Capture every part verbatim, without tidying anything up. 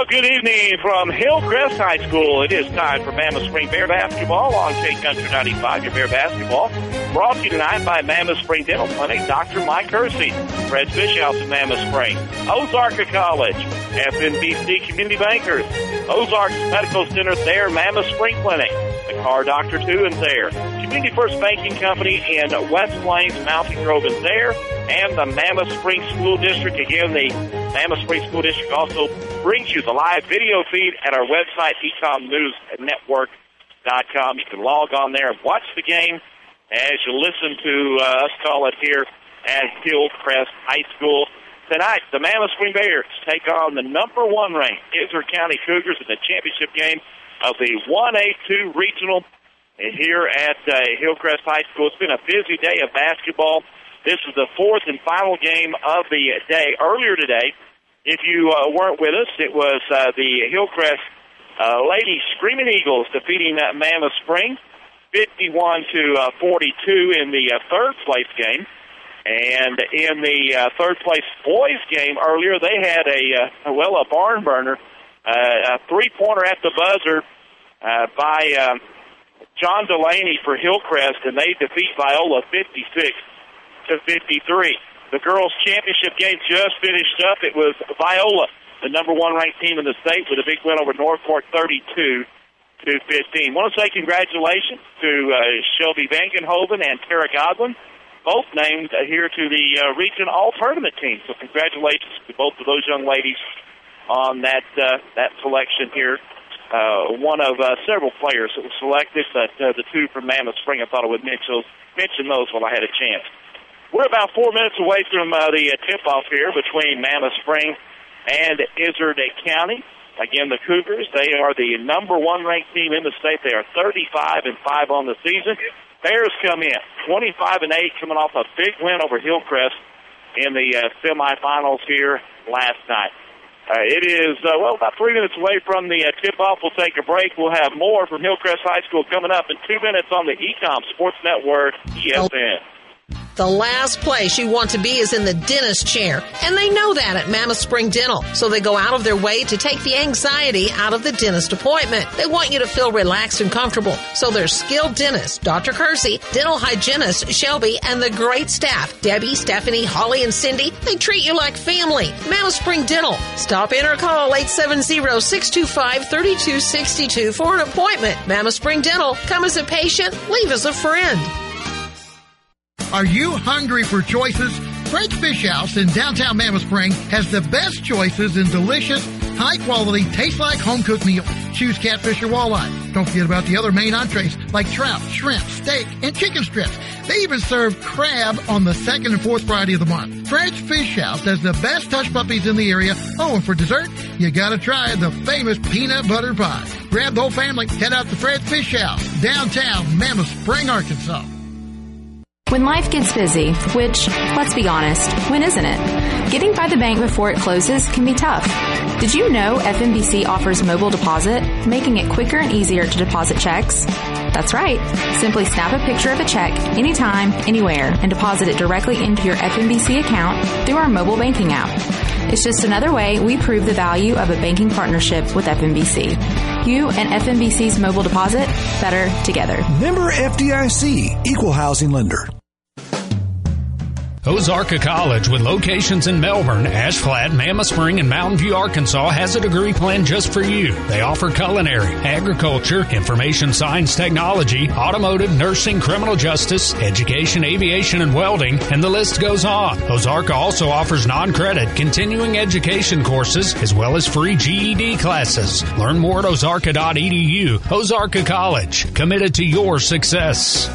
good evening from Hillcrest High School. It is time for Mammoth Spring Bear Basketball on State Country ninety-five. Your Bear Basketball brought to you tonight by Mammoth Spring Dental Clinic, Doctor Mike Kersey, Fred Fishhouse in Mammoth Spring, Ozarka College, F N B C Community Bankers, Ozarks Medical Center there, Mammoth Spring Clinic, the Car Doctor too is there, Community First Banking Company in West Plains, Mountain Grove is there, and the Mammoth Spring School District. Again, the Mammoth Spring School District also brings you the live video feed at our website, ecom news network dot com. You can log on there and watch the game as you listen to uh, us call it here at Hillcrest High School. Tonight, the Mammoth Spring Bears take on the number one ranked Izard County Cougars in the championship game of the one A two Regional here at uh, Hillcrest High School. It's been a busy day of basketball. This is the fourth and final game of the day. Earlier today, if you uh, weren't with us, it was uh, the Hillcrest uh, Lady Screaming Eagles defeating uh, Mammoth Spring fifty-one to forty-two in the uh, third place game. And in the uh, third place boys game earlier, they had a, uh, well, a barn burner, uh, a three-pointer at the buzzer uh, by uh, John Delaney for Hillcrest, and they defeat Viola fifty-six to fifty-three. The girls' championship game just finished up. It was Viola, the number one ranked team in the state, with a big win over Northport, thirty-two to fifteen. I want to say congratulations to uh, Shelby Vangenhoven and Tara Godwin, both named uh, here to the uh, Region All-Tournament team. So congratulations to both of those young ladies on that uh, that selection here. Uh, one of uh, several players that was selected, but uh, the two from Mammoth Spring, I thought I would mention those, mention those while I had a chance. We're about four minutes away from uh, the uh, tip-off here between Mammoth Spring and Izard County. Again, the Cougars, they are the number one ranked team in the state. They are thirty-five and five on the season. Bears come in twenty-five and eight, coming off a big win over Hillcrest in the uh, semifinals here last night. Uh, it is, uh, well, about three minutes away from the uh, tip-off. We'll take a break. We'll have more from Hillcrest High School coming up in two minutes on the Ecom Sports Network, E S N. The last place you want to be is in the dentist chair, and they know that at Mammoth Spring Dental, so they go out of their way to take the anxiety out of the dentist appointment. They want you to feel relaxed and comfortable, so their skilled dentist, Doctor Kersey, dental hygienist Shelby, and the great staff, Debbie, Stephanie, Holly, and Cindy, they treat you like family. Mammoth Spring Dental. Stop in or call eight seven zero, six two five, three two six two for an appointment. Mammoth Spring Dental. Come as a patient, leave as a friend. Are you hungry for choices? Fred's Fish House in downtown Mammoth Spring has the best choices in delicious, high-quality, taste-like home-cooked meals. Choose catfish or walleye. Don't forget about the other main entrees like trout, shrimp, steak, and chicken strips. They even serve crab on the second and fourth Friday of the month. Fred's Fish House has the best hush puppies in the area. Oh, and for dessert, you gotta try the famous peanut butter pie. Grab the whole family, head out to Fred's Fish House, downtown Mammoth Spring, Arkansas. When life gets busy, which, let's be honest, when isn't it? Getting by the bank before it closes can be tough. Did you know F N B C offers mobile deposit, making it quicker and easier to deposit checks? That's right. Simply snap a picture of a check anytime, anywhere, and deposit it directly into your F N B C account through our mobile banking app. It's just another way we prove the value of a banking partnership with F N B C. You and F N B C's mobile deposit, better together. Member F D I C, Equal Housing Lender. Ozarka College, with locations in Melbourne, Ash Flat, Mammoth Spring, and Mountain View, Arkansas, has a degree plan just for you. They offer culinary, agriculture, information science technology, automotive, nursing, criminal justice, education, aviation, and welding, and the list goes on. Ozarka also offers non-credit continuing education courses as well as free G E D classes. Learn more at ozarka dot e d u. Ozarka College, committed to your success.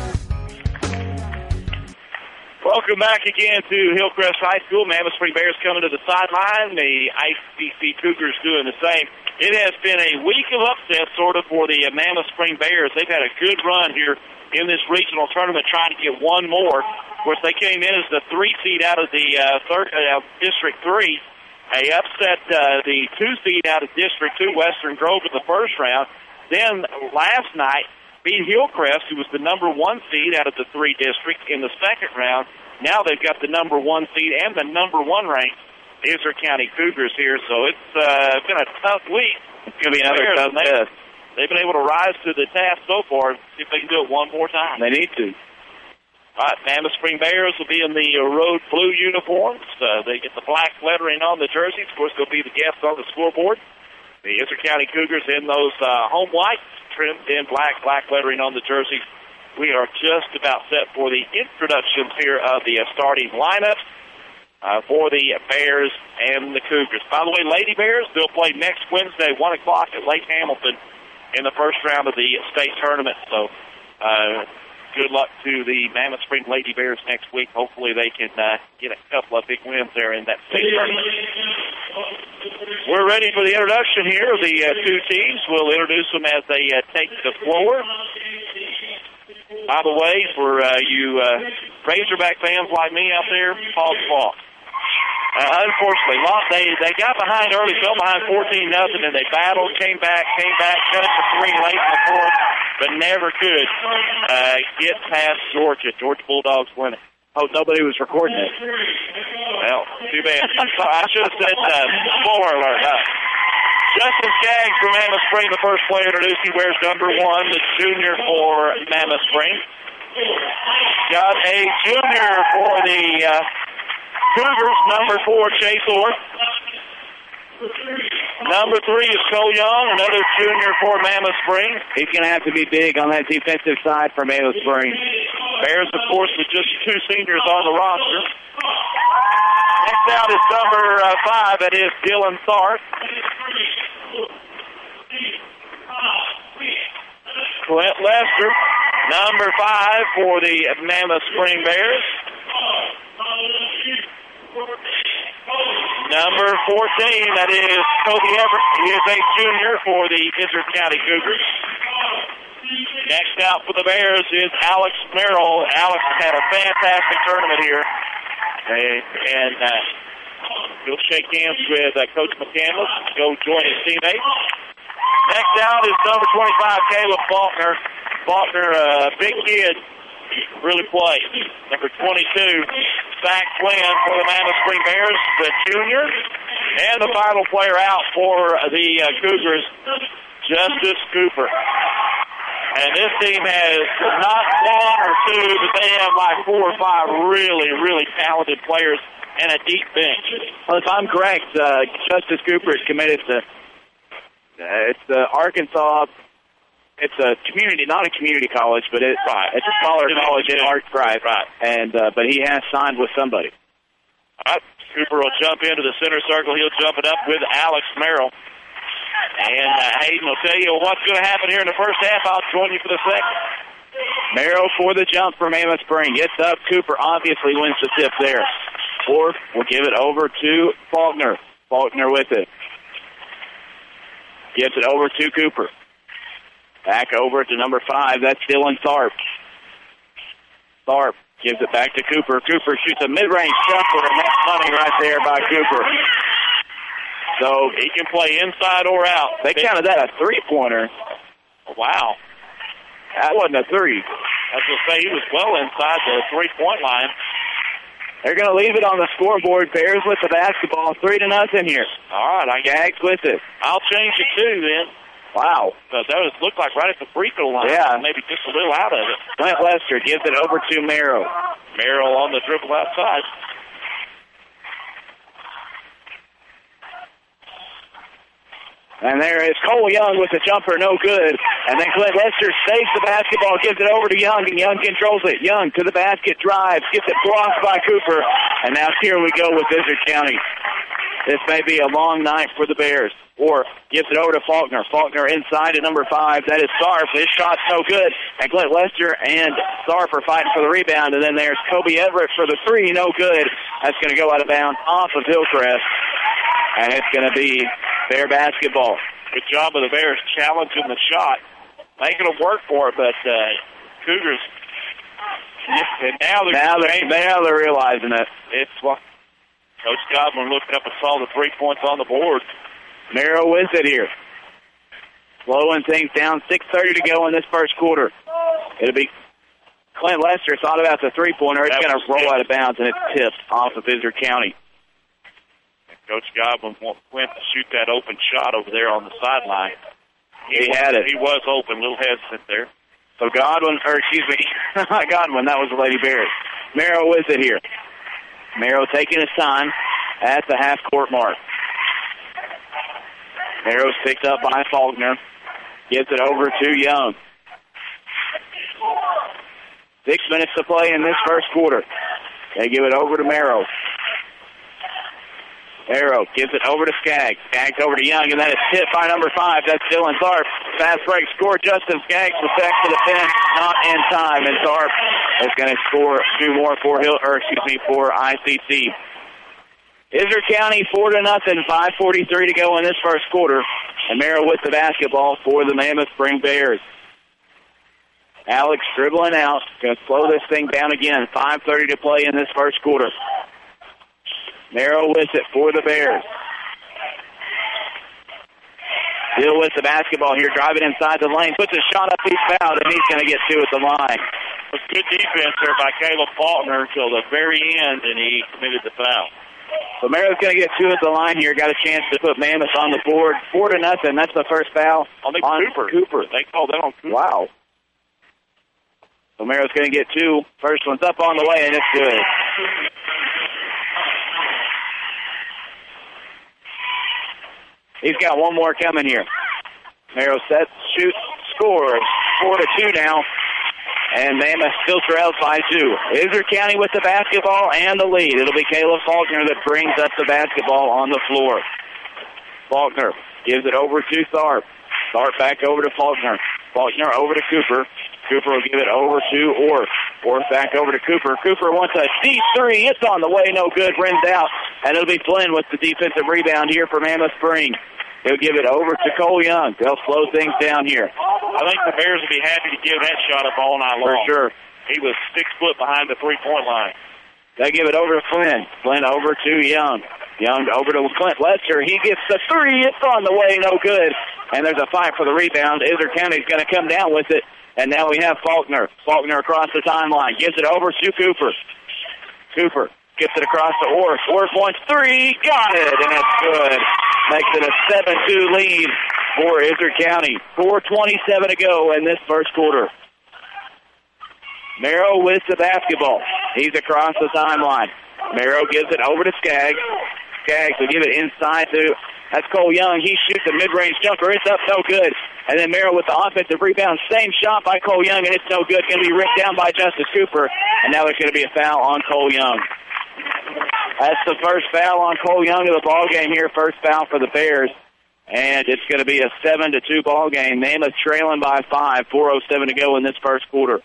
Welcome back again to Hillcrest High School. Mammoth Spring Bears coming to the sideline. The I C C Cougars doing the same. It has been a week of upsets, sort of, for the uh, Mammoth Spring Bears. They've had a good run here in this regional tournament, trying to get one more. Of course, they came in as the three seed out of the uh, third uh, District Three. They upset uh, the two seed out of District Two, Western Grove, in the first round. Then last night beat Hillcrest, who was the number one seed out of the three districts, in the second round. Now they've got the number one seed and the number one ranked Izard County Cougars here. So it's uh, been a tough week. It's going to be another tough test. They've been able to rise to the task so far. See if they can do it one more time. They need to. All right, Mammoth Spring Bears will be in the uh, road blue uniforms. Uh, they get the black lettering on the jerseys. Of course, they'll be the guests on the scoreboard. The Izard County Cougars in those uh, home whites, trimmed in black, black lettering on the jerseys. We are just about set for the introductions here of the uh, starting lineups uh, for the Bears and the Cougars. By the way, Lady Bears, they'll play next Wednesday, one o'clock at Lake Hamilton in the first round of the state tournament. So, uh, good luck to the Mammoth Spring Lady Bears next week. Hopefully they can uh, get a couple of big wins there in that state tournament. We're ready for the introduction here of the uh, two teams. We'll introduce them as they uh, take the floor. By the way, for uh, you uh, Razorback fans like me out there, pause the ball. Uh, unfortunately, lost, they, they got behind early, fell behind fourteen nothing, and they battled, came back, came back, cut it to three late in the fourth, but never could uh, get past Georgia. Georgia Bulldogs winning. Oh, nobody was recording it. Well, too bad. Sorry, I should have said uh, spoiler alert. Uh, Justin Skaggs from Mammoth Spring, the first player introduced. He wears number one, the junior for Mammoth Spring. Got a junior for the uh, Cougars, number four, Chase Orr. Number three is Cole Young, another junior for Mammoth Spring. He's going to have to be big on that defensive side for Mammoth Spring. Bears, of course, with just two seniors on the roster. Next out is number uh, five, that is Dylan Tharp. Clint Lester, number five for the Mammoth Spring Bears. Number fourteen, that is Kobe Everett. He is a junior for the Izard County Cougars. Next out for the Bears is Alex Merrill. Alex had a fantastic tournament here. And uh, he'll shake hands with uh, Coach McCandless, go join his teammates. Next out is number twenty-five, Caleb Faulkner. Faulkner, a uh, big kid, really plays. Number twenty-two, Zach Flynn for the Mammoth Spring Bears, the junior. And the final player out for the uh, Cougars, Justice Cooper. And this team has not one or two, but they have like four or five really, really talented players and a deep bench. Well, if I'm correct, uh, Justice Cooper is committed to uh, it's the Arkansas. It's a community, not a community college, but it's right. it's a smaller college in Art Drive. Right. And uh, but he has signed with somebody. All right. Cooper will jump into the center circle. He'll jump it up with Alex Merrill. And uh, Hayden will tell you what's going to happen here in the first half. I'll join you for the second. Merrill for the jump for Mammoth Spring. Gets up. Cooper obviously wins the tip there. Orff will give it over to Faulkner. Faulkner with it. Gives it over to Cooper. Back over to number five. That's Dylan Tharp. Tharp gives it back to Cooper. Cooper shoots a mid-range jumper, and that's money right there by Cooper. So he can play inside or out. They counted that a three-pointer. Wow. That wasn't a three. I was going to say he was well inside the three-point line. They're going to leave it on the scoreboard. Bears with the basketball. Three to nothing here. All right. I Skaggs with it. I'll change it, too, then. Wow. Because that was, looked like right at the free throw line. Yeah. Maybe just a little out of it. Clint Lester gives it over to Merrill. Merrill on the dribble outside. And there is Cole Young with the jumper, no good. And then Clint Lester saves the basketball, gives it over to Young, and Young controls it. Young to the basket, drives, gets it blocked by Cooper. And now here we go with Izard County. This may be a long night for the Bears. Or gives it over to Faulkner. Faulkner inside at number five. That is Sarf. His shot's no good. And Clint Lester and Sarf are fighting for the rebound. And then there's Kobe Everett for the three, no good. That's going to go out of bounds off of Hillcrest. And it's going to be Bear basketball. Good job of the Bears challenging the shot, making them work for it, but uh, Cougars, and now they're, now they're, now they're realizing it. It's well, Coach Godwin looked up and saw the three points on the board. Merrill wins it here. Slowing things down, six thirty to go in this first quarter. It'll be Clint Lester thought about the three-pointer. It's going to roll out of bounds, and it's tipped off of Izard County. Coach Godwin went to shoot that open shot over there on the sideline. He, he had it. He was open, a little hesitant there. So Godwin, or excuse me, not Godwin, that was the Lady Bears. Merrill with it here. Merrill taking his time at the half-court mark. Merrill's picked up by Faulkner. Gives it over to Young. Six minutes to play in this first quarter. They give it over to Merrill. Arrow gives it over to Skaggs. Skaggs over to Young, and then it's hit by number five. That's Dylan Tharp. Fast break score. Justin Skaggs was back to the bench, not in time, and Tharp is going to score two more for Hill, or excuse me, for I C C. Iser County four to nothing. five forty-three to go in this first quarter, and Merrill with the basketball for the Mammoth Spring Bears. Alex dribbling out, going to slow this thing down again. five thirty to play in this first quarter. Merrill with it for the Bears. Still with the basketball here, driving inside the lane. Puts a shot up, he's fouled, and he's going to get two at the line. It was good defense there by Caleb Faulkner until the very end, and he committed the foul. So Merrill's going to get two at the line here. Got a chance to put Mammoth on the board. Four to nothing. That's the first foul on, on Cooper. Cooper. They called that on Cooper. Wow. So Merrill's going to get two. First one's up on the way, and it's good. He's got one more coming here. Merrill sets, shoots, scores. Four to two now. And Mammoth still trails by two. Iser County with the basketball and the lead. It'll be Caleb Faulkner that brings up the basketball on the floor. Faulkner gives it over to Tharp. Tharp back over to Faulkner. Faulkner over to Cooper. Cooper will give it over to Orth. Orth back over to Cooper. Cooper wants a deep three. It's on the way, no good. Rims out. And it'll be Flynn with the defensive rebound here for Mammoth Spring. He'll give it over to Cole Young. They'll slow things down here. I think the Bears will be happy to give that shot up all night long. For sure. He was six foot behind the three-point line. They give it over to Flynn. Flynn over to Young. Young over to Clint Lester. He gets the three. It's on the way, no good. And there's a fight for the rebound. Iser County's going to come down with it. And now we have Faulkner. Faulkner across the timeline. Gives it over to Cooper. Cooper gets it across to Orth. Orth wants three. Got it. And it's good. Makes it a seven two lead for Iser County. four twenty-seven to go in this first quarter. Merrill with the basketball. He's across the timeline. Merrill gives it over to Skaggs. Skaggs will give it inside to, that's Cole Young. He shoots a mid-range jumper. It's up, no good. And then Merrill with the offensive rebound. Same shot by Cole Young, and it's no good. Going to be ripped down by Justice Cooper. And now there's going to be a foul on Cole Young. That's the first foul on Cole Young of the ball game here. First foul for the Bears. And it's going to be a seven to two ball game. Mammoth trailing by five. four oh seven to go in this first quarter.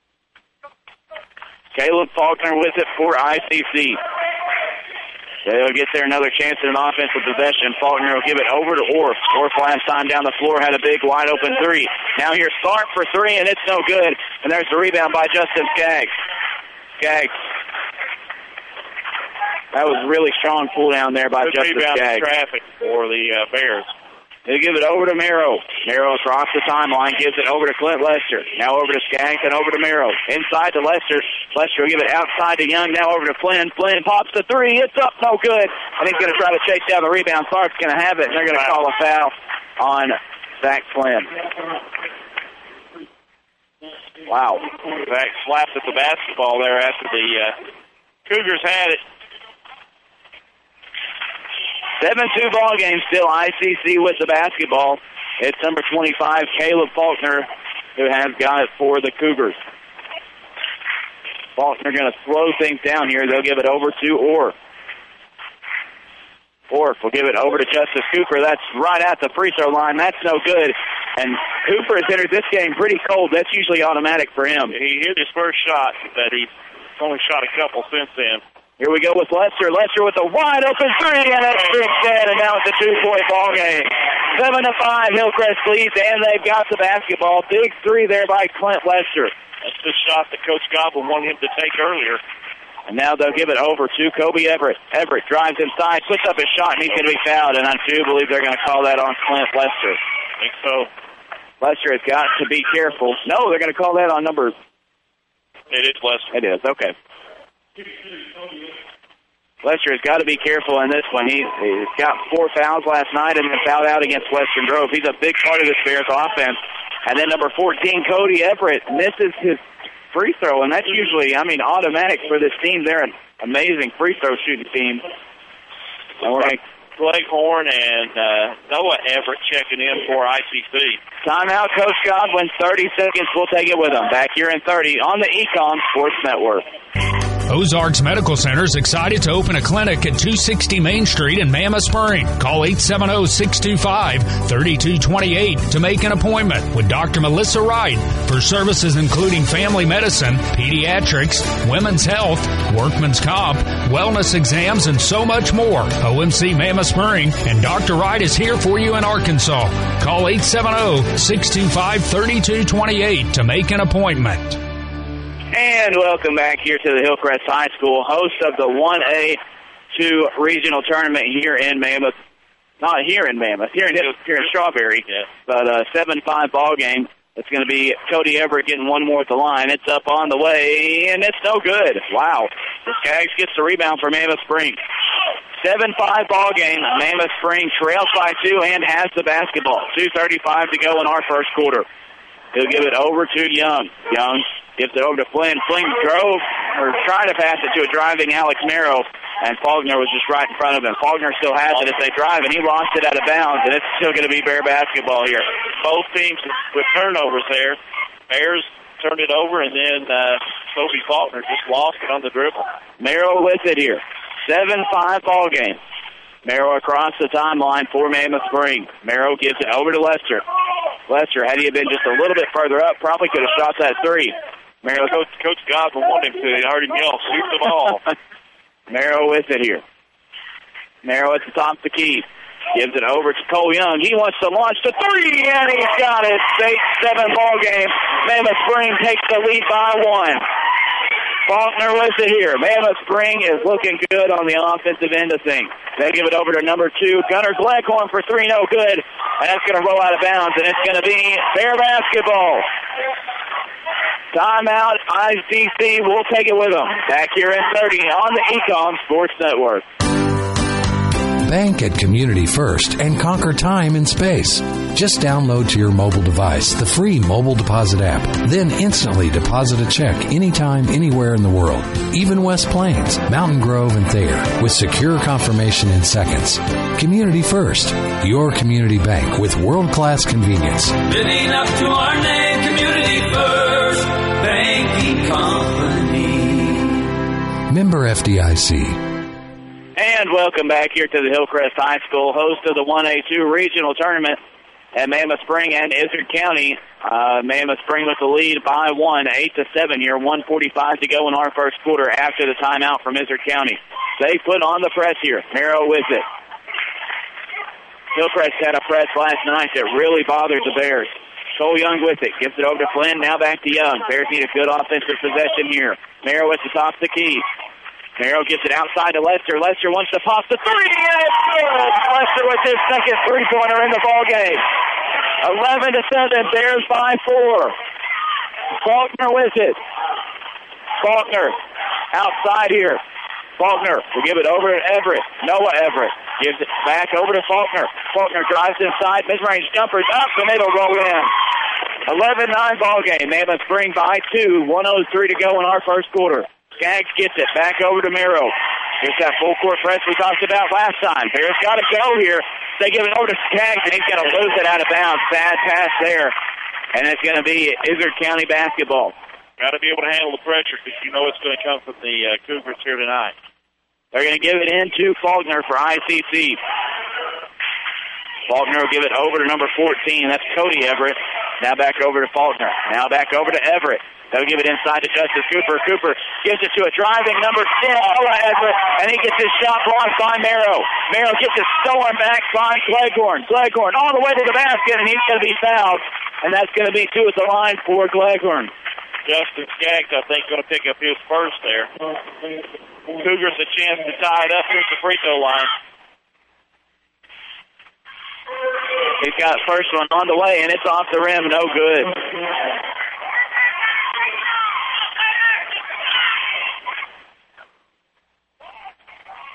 Caleb Faulkner with it for I C C. They'll get there another chance at an offensive possession. Faulkner will give it over to Orth. Orth last time down the floor had a big wide open three. Now here's Tharp for three, and it's no good. And there's the rebound by Justin Skaggs. Skaggs. That was really strong pull down there by Good Justin rebound Skaggs. Traffic for the uh, Bears. They give it over to Merrill. Merrill across the timeline, gives it over to Clint Lester. Now over to Skaggs and over to Merrill. Inside to Lester. Lester will give it outside to Young. Now over to Flynn. Flynn pops the three. It's up, no good. And he's going to try to chase down the rebound. Tharp's going to have it, and they're going to call a foul on Zach Flynn. Wow. Zach slapped at the basketball there after the uh, Cougars had it. seven two ball game still. I C C with the basketball. It's number twenty-five, Caleb Faulkner, who has got it for the Cougars. Faulkner going to slow things down here. They'll give it over to Orth. Orth will give it over to Justice Cooper. That's right at the free throw line. That's no good. And Cooper has entered this game pretty cold. That's usually automatic for him. He hit his first shot, but he's only shot a couple since then. Here we go with Lester. Lester with a wide-open three, and that's Rick dead, and now it's a two-point ball game. Seven to five, Hillcrest leads, and they've got the basketball. Big three there by Clint Lester. That's the shot that Coach Godwin wanted him to take earlier. And now they'll give it over to Kobe Everett. Everett drives inside, puts up his shot, and he's going to be fouled, and I do believe they're going to call that on Clint Lester. I think so. Lester has got to be careful. No, they're going to call that on number... It is Lester. It is, okay. Lester has got to be careful in this one. He, he's got four fouls last night and then fouled out against Western Grove. He's a big part of this Bears offense. And then number fourteen, Cody Everett, misses his free throw, and that's usually, I mean, automatic for this team. They're an amazing free throw shooting team. Okay. Gleghorn and uh, Noah Everett checking in for I C C. Timeout, Coach Godwin. thirty seconds. We'll take it with them. Back here in thirty on the Econ Sports Network. Ozarks Medical Center is excited to open a clinic at two sixty Main Street in Mammoth Spring. Call eight seven zero, six two five, three two two eight to make an appointment with Doctor Melissa Wright for services including family medicine, pediatrics, women's health, workman's comp, wellness exams, and so much more. O M C Mammoth Spring, and Doctor Wright is here for you in Arkansas. Call eight seven zero, six two five, three two two eight to make an appointment. And welcome back here to the Hillcrest High School, host of the one A two regional tournament here in Mammoth. Not here in Mammoth, here in, here in Strawberry. Yeah. But a seven five ball game. It's going to be Cody Everett getting one more at the line. It's up on the way, and it's no good. Wow. Skaggs gets the rebound for Mammoth Spring. seven five ball game. Mammoth Spring trails by two and has the basketball. two thirty-five to go in our first quarter. He'll give it over to Young. Young gives it over to Flynn. Flynn drove, or tried to pass it to a driving Alex Merrill, and Faulkner was just right in front of him. Faulkner still has it as they drive, and he lost it out of bounds, and it's still going to be Bear basketball here. Both teams with turnovers there. Bears turned it over, and then uh, Sophie Faulkner just lost it on the dribble. Merrill with it here. seven five ball game. Merrill across the timeline for Mammoth Spring. Merrill gives it over to Lester. Lester, had he been just a little bit further up, probably could have shot that three. Merrill, Coach, Coach Godwin wanted him to. He heard him yell, shoot the ball. Merrill with it here. Merrill at the top of the key. Gives it over to Cole Young. He wants to launch the three, and he's got it. eight seven ball game. Mammoth Spring takes the lead by one. Faulkner with it here. Mammoth Spring is looking good on the offensive end of things. They give it over to number two, Gunnar Gleghorn for three, no good. And that's going to roll out of bounds, and it's going to be Bear basketball. Timeout, I C C. We'll take it with them. Back here in thirty on the Econ Sports Network. Bank at Community First and conquer time and space. Just download to your mobile device the free Mobile Deposit app. Then instantly deposit a check anytime, anywhere in the world. Even West Plains, Mountain Grove, and Thayer with secure confirmation in seconds. Community First, your community bank with world-class convenience. Living up to our name, Community First Banking Company. Member F D I C. And welcome back here to the Hillcrest High School, host of the one A two regional tournament at Mammoth Spring and Izard County. Uh, Mammoth Spring with the lead by one, eight to seven here, one forty-five to go in our first quarter after the timeout from Izard County. They put on the press here. Merrill with it. Hillcrest had a press last night that really bothered the Bears. Cole Young with it. Gives it over to Flynn. Now back to Young. Bears need a good offensive possession here. Merrill at the top of the key. Merrill gets it outside to Lester. Lester wants to pop the three, and it's good. Lester with his second three-pointer in the ballgame. eleven to seven, Bears by four. Faulkner with it. Faulkner outside here. Faulkner will give it over to Everett. Noah Everett gives it back over to Faulkner. Faulkner drives inside, mid-range jumpers up, and it'll roll in. eleven nine ballgame. Mammoth Spring by two, one oh three to go in our first quarter. Skaggs gets it back over to Merrill. Here's that full court press we talked about last time. Bears got to go here. They give it over to Skaggs, and he's going to lose it out of bounds. Bad pass there. And it's going to be Izard County basketball. Got to be able to handle the pressure because you know it's going to come from the uh, Cougars here tonight. They're going to give it in to Faulkner for I C C. Faulkner will give it over to number fourteen. That's Cody Everett. Now back over to Faulkner. Now back over to Everett. They'll give it inside to Justice Cooper. Cooper gives it to a driving number ten, Noah Everett, and he gets his shot blocked by Merrill. Merrill gets it stolen back by Gleghorn. Gleghorn all the way to the basket, and he's going to be fouled, and that's going to be two at the line for Gleghorn. Justin Skaggs, I think, going to pick up his first there. Cougars a chance to tie it up. Here's the free throw line. He's got first one on the way, and it's off the rim. No good.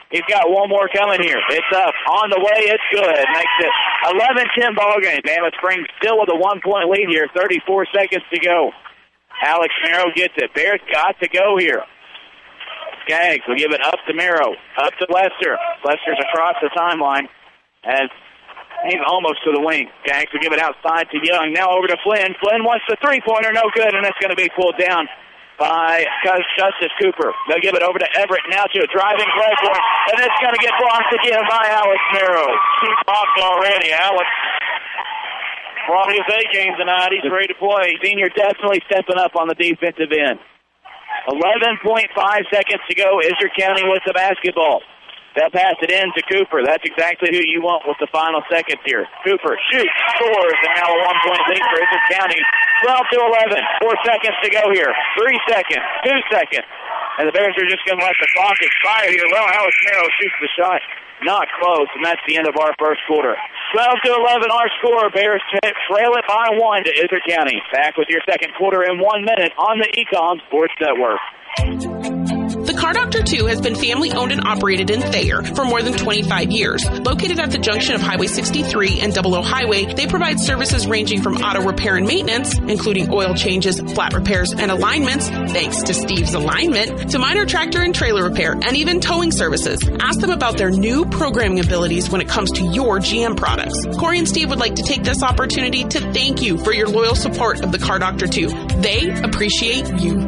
He's got one more coming here. It's up. On the way, it's good. Makes it eleven ten ball game. Mammoth Spring still with a one-point lead here. thirty-four seconds to go. Alex Merrow gets it. Bears got to go here. Skaggs will give it up to Merrow. Up to Lester. Lester's across the timeline. As he's almost to the wing. Skaggs will give it outside to Young. Now over to Flynn. Flynn wants the three-pointer. No good, and it's going to be pulled down by Justice Cooper. They'll give it over to Everett now to a driving play for him, and it's going to get blocked again by Alex Merrow. Two blocks already. Alex brought his A game tonight. He's ready to play. Senior definitely stepping up on the defensive end. eleven point five seconds to go. Izard County with the basketball. They'll pass it in to Cooper. That's exactly who you want with the final seconds here. Cooper shoots, scores, and now a one-point lead for Izard County. twelve to eleven. Four seconds to go here. Three seconds. Two seconds. And the Bears are just going to let the clock expire here. Well, Alex Merrow shoots the shot. Not close, and that's the end of our first quarter. twelve to eleven, our score. Bears trail it by one to Izard County. Back with your second quarter in one minute on the Ecom Sports Network. The Car Doctor two has been family-owned and operated in Thayer for more than twenty-five years. Located at the junction of Highway sixty-three and Double O Highway, they provide services ranging from auto repair and maintenance, including oil changes, flat repairs, and alignments, thanks to Steve's Alignment, to minor tractor and trailer repair, and even towing services. Ask them about their new programming abilities when it comes to your G M products. Corey and Steve would like to take this opportunity to thank you for your loyal support of the Car Doctor two. They appreciate you.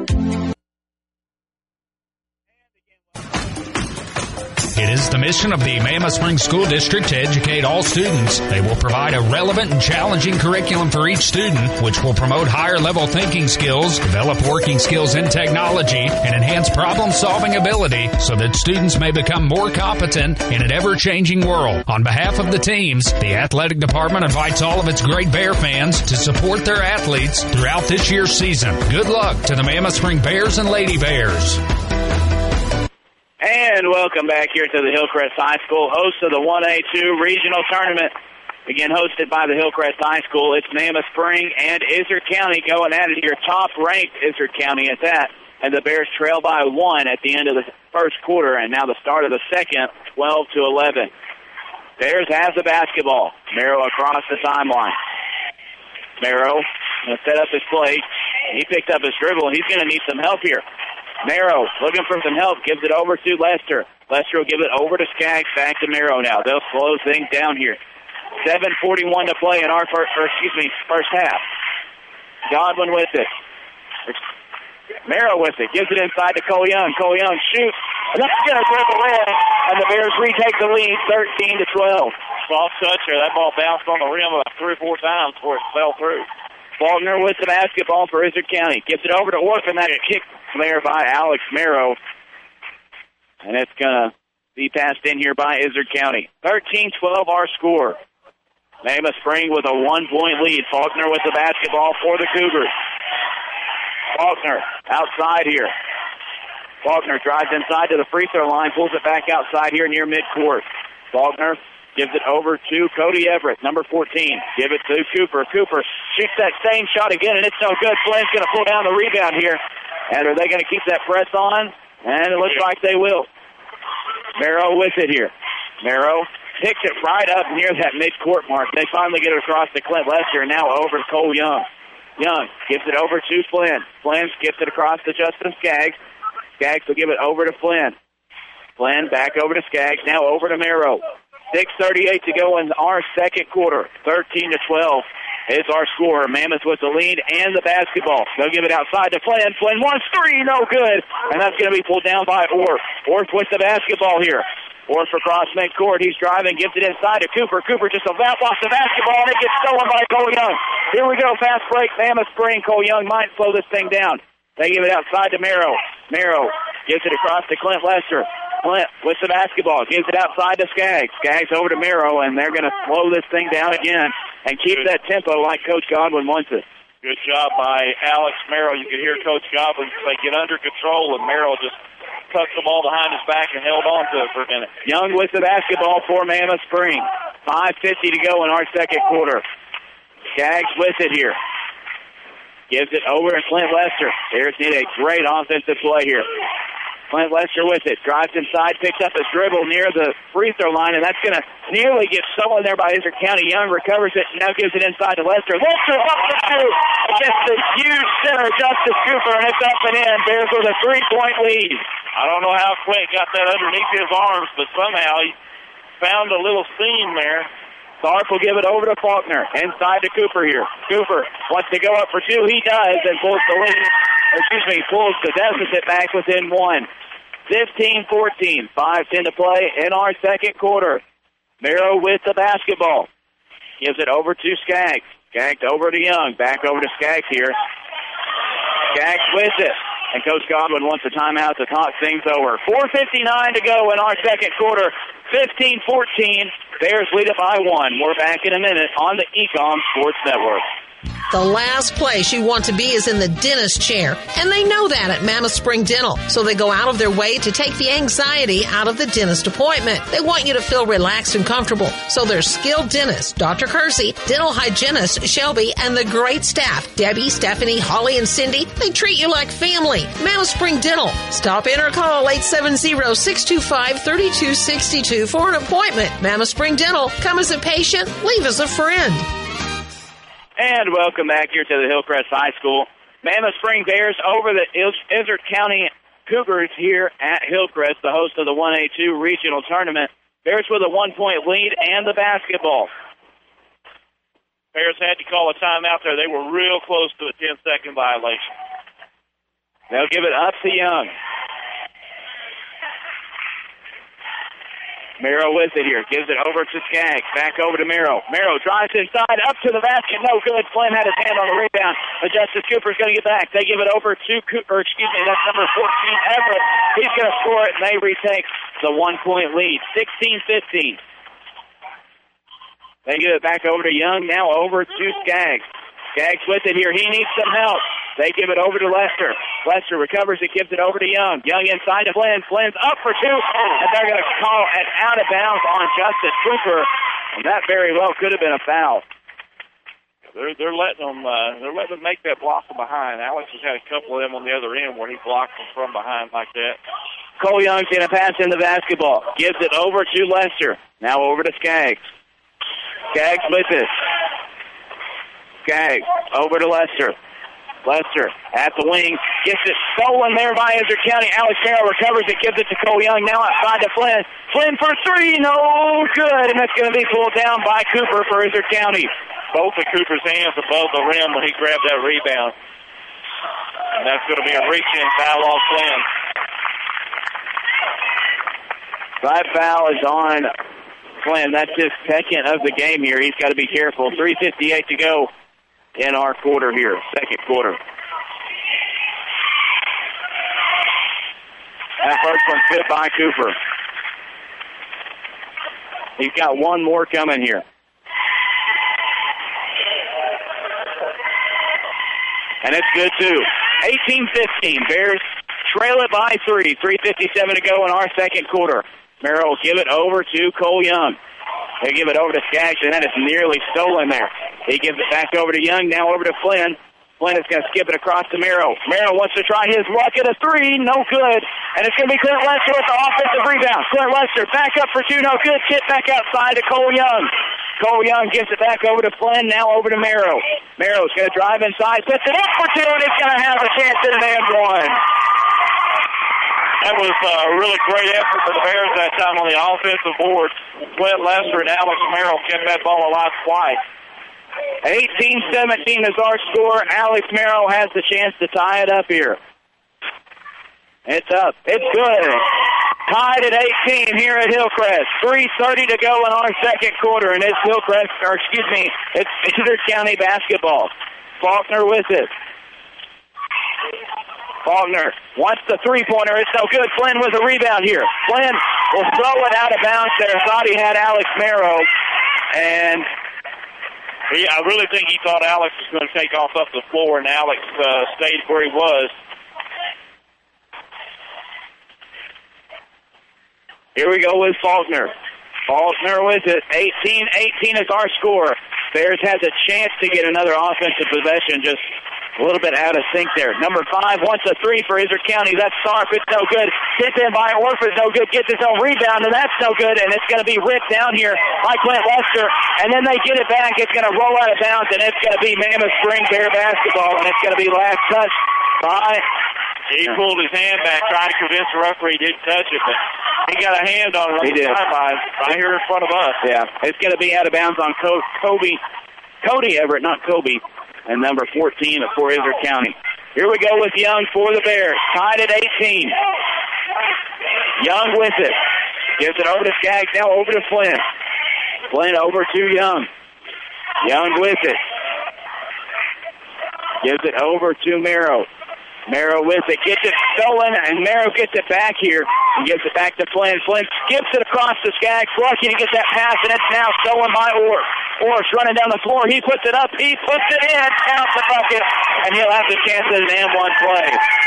It is the mission of the Mammoth Spring School District to educate all students. They will provide a relevant and challenging curriculum for each student, which will promote higher-level thinking skills, develop working skills in technology, and enhance problem-solving ability so that students may become more competent in an ever-changing world. On behalf of the teams, the athletic department invites all of its great Bear fans to support their athletes throughout this year's season. Good luck to the Mammoth Spring Bears and Lady Bears. And welcome back here to the Hillcrest High School, host of the one A two Regional Tournament. Again, hosted by the Hillcrest High School. It's Mammoth Spring and Izard County going at it here. Top-ranked Izard County at that. And the Bears trail by one at the end of the first quarter. And now the start of the second, twelve to eleven. Bears has the basketball. Merrow across the timeline. Merrow going to set up his play. He picked up his dribble. He's going to need some help here. Merrow looking for some help, gives it over to Lester. Lester will give it over to Skaggs, back to Merrow now. They'll slow things down here. seven forty-one to play in our first, or excuse me, first half. Godwin with it. Merrow with it, gives it inside to Cole Young. Cole Young shoots, and that's going to dribble in, and the Bears retake the lead, thirteen to twelve. Soft touch there. That ball bounced on the rim about three or four times before it fell through. Faulkner with the basketball for Izard County. Gives it over to Orphan. That kick there by Alex Merrow. And it's going to be passed in here by Izard County. thirteen twelve our score. Mammoth Spring with a one-point lead. Faulkner with the basketball for the Cougars. Faulkner outside here. Faulkner drives inside to the free throw line, pulls it back outside here near midcourt. Faulkner gives it over to Cody Everett, number fourteen. Give it to Cooper. Cooper shoots that same shot again, and it's no good. Flynn's going to pull down the rebound here. And are they going to keep that press on? And it looks like they will. Merrow with it here. Merrow picks it right up near that midcourt mark. They finally get it across to Clint Lester, and now over to Cole Young. Young gives it over to Flynn. Flynn skips it across to Justin Skaggs. Skaggs will give it over to Flynn. Flynn back over to Skaggs, now over to Merrow. six thirty-eight to go in our second quarter. thirteen to twelve is our score. Mammoth with the lead and the basketball. They'll give it outside to Flynn. Flynn wants three, no good. And that's going to be pulled down by Orff. Orff with the basketball here. Orff across midcourt. He's driving, gives it inside to Cooper. Cooper just about lost the basketball, and it gets stolen by Cole Young. Here we go, fast break. Mammoth Spring. Cole Young might slow this thing down. They give it outside to Merrow. Merrow gives it across to Clint Lester. Clint with the basketball, gives it outside to Skaggs. Skaggs over to Merrow, and they're going to slow this thing down again and keep Good. that tempo like Coach Godwin wants it. Good job by Alex Merrow. You could hear Coach Godwin say, get under control, and Merrow just tucked the ball behind his back and held on to it for a minute. Young with the basketball for Mammoth Spring. five fifty to go in our second quarter. Skaggs with it here. Gives it over to Clint Lester. Bears need a great offensive play here. Clint Lester with it. Drives inside, picks up a dribble near the free throw line, and that's going to nearly get stolen there by Izard County. Young recovers it and now gives it inside to Lester. Lester up the two against the huge center, Justice Cooper, and it's up and in. Bears with a three-point lead. I don't know how Clint got that underneath his arms, but somehow he found a little seam there. Tharp will give it over to Faulkner. Inside to Cooper here. Cooper wants to go up for two. He does, and pulls the lead. Excuse me, pulls the deficit back within one. fifteen fourteen. five ten to play in our second quarter. Merrill with the basketball. Gives it over to Skaggs. Skaggs over to Young. Back over to Skaggs here. Skaggs with it. And Coach Godwin wants a timeout to talk things over. four fifty-nine to go in our second quarter. fifteen fourteen. Bears lead it by one. We're back in a minute on the Ecom Sports Network. The last place you want to be is in the dentist chair, and they know that at Mammoth Spring Dental, so they go out of their way to take the anxiety out of the dentist appointment. They want you to feel relaxed and comfortable, so their skilled dentist, Doctor Kersey, dental hygienist Shelby, and the great staff, Debbie, Stephanie, Holly, and Cindy, they treat you like family. Mammoth Spring Dental. Stop in or call eight seven zero, six two five, three two six two for an appointment. Mammoth Spring Dental. Come as a patient, leave as a friend. And welcome back here to the Hillcrest High School. Mammoth Spring Bears over the Izard County Cougars here at Hillcrest, the host of the one A two regional tournament. Bears with a one-point lead and the basketball. Bears had to call a timeout there. They were real close to a ten-second violation. They'll give it up to Young. Merrill with it here. Gives it over to Skaggs. Back over to Merrill. Merrill drives inside. Up to the basket. No good. Flynn had his hand on the rebound. But Justice Cooper's going to get back. They give it over to Cooper. Excuse me, that's number fourteen, Everett. He's going to score it, and they retake the one-point lead. sixteen fifteen. They give it back over to Young. Now over to Skaggs. Skaggs with it here. He needs some help. They give it over to Lester. Lester recovers it, gives it over to Young. Young inside to Flynn. Flynn's up for two, and they're going to call an out of bounds on Justice Cooper. And that very well could have been a foul. They're they're letting them uh, they're letting them make that block from behind. Alex has had a couple of them on the other end where he blocked them from behind like that. Cole Young's going to pass in the basketball. Gives it over to Lester. Now over to Skaggs. Skaggs with it. Skaggs over to Lester. Lester at the wing, gets it stolen there by Izard County. Alex Merrill recovers it, gives it to Cole Young. Now outside to Flynn. Flynn for three, no good, and that's going to be pulled down by Cooper for Izard County. Both of Cooper's hands above the rim when he grabbed that rebound. And that's going to be a reach-in foul on Flynn. That foul is on Flynn. That's his second of the game here. He's got to be careful. three fifty-eight to go in our quarter here, second quarter. That first one's hit by Cooper. He's got one more coming here. And it's good, too. eighteen fifteen. Bears trail it by three. three fifty-seven to go in our second quarter. Merrill will give it over to Cole Young. They give it over to Skaggs, and that is nearly stolen there. He gives it back over to Young, now over to Flynn. Flynn is going to skip it across to Merrill. Merrill wants to try his luck at a three, no good. And it's going to be Clint Lester with the offensive rebound. Clint Lester back up for two, no good. Tip back outside to Cole Young. Cole Young gives it back over to Flynn, now over to Merrill. Merrill's going to drive inside, puts it up for two, and it's going to have a chance at an and one. That was a really great effort for the Bears that time on the offensive board. Clint Lester and Alex Merrill kept that ball alive twice. eighteen seventeen is our score. Alex Merrill has the chance to tie it up here. It's up. It's good. Tied at eighteen here at Hillcrest. three thirty to go in our second quarter, and it's Hillcrest, or excuse me, it's Izard County basketball. Faulkner with it. Faulkner wants the three-pointer. It's no good. Flynn with a rebound here. Flynn will throw it out of bounds there. Thought he had Alex Merrill. And he, I really think he thought Alex was going to take off up the floor, and Alex uh, stayed where he was. Here we go with Faulkner. Faulkner with it. eighteen eighteen is our score. Bears has a chance to get another offensive possession. Just A little bit out of sync there. Number five wants a three for Izard County. That's Sarf. It's no good. Gets in by Orford. No good. Gets his own rebound, and that's no good. And it's going to be ripped down here by Clint Lester. And then they get it back. It's going to roll out of bounds, and it's going to be Mammoth Spring Bear basketball, and it's going to be last touch by... He pulled his hand back, trying to convince the referee he didn't touch it, but he got a hand on it on he the did. sideline right here in front of us. Yeah, it's going to be out of bounds on Kobe, Cody Everett, not Kobe, and number fourteen for Izard County. Here we go with Young for the Bears, tied at eighteen. Young with it. Gives it over to Skaggs, now over to Flynn. Flynn over to Young. Young with it. Gives it over to Merrow. Merrow with it, gets it stolen, and Merrow gets it back here and gives it back to Flynn. Flynn skips it across to Skaggs, lucky to get that pass, and it's now stolen by Orff. Orff's running down the floor. He puts it up. He puts it in, counts the bucket, and he'll have the chance at an and one play.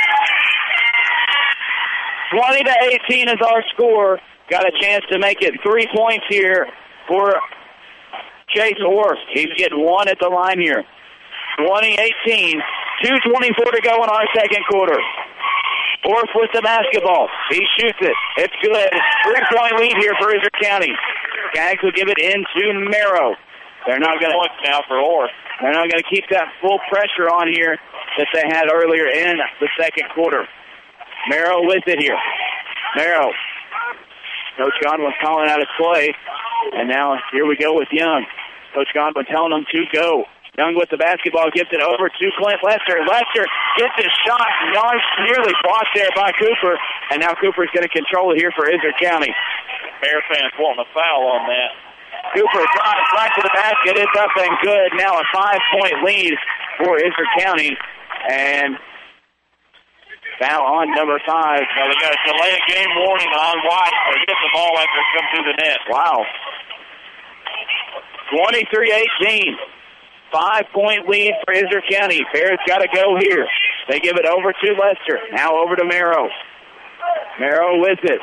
twenty to eighteen is our score. Got a chance to make it three points here for Chase Orff. He's getting one at the line here. twenty eighteen. two twenty-four to go in our second quarter. Orff with the basketball. He shoots it. It's good. Three-point lead here for Izard County. Skaggs will give it into Merrow. They're not going to now for Orff. They're not going to keep that full pressure on here that they had earlier in the second quarter. Merrow with it here. Merrow. Coach Godwin's calling out his play, and now here we go with Young. Coach Godwin telling them to go. Young with the basketball, gives it over to Clint Lester. Lester gets his shot, nearly blocked there by Cooper, and now Cooper's going to control it here for Izard County. Bear fans wanting a foul on that. Cooper drives right to the basket. It's up and good. Now a five-point lead for Izard County, and foul on number five. Now they got a delay game warning on White for hitting the ball after it comes through the net. Wow. twenty-three eighteen. Five-point lead for Izard County. Bears got to go here. They give it over to Lester. Now over to Merrow. Merrow with it.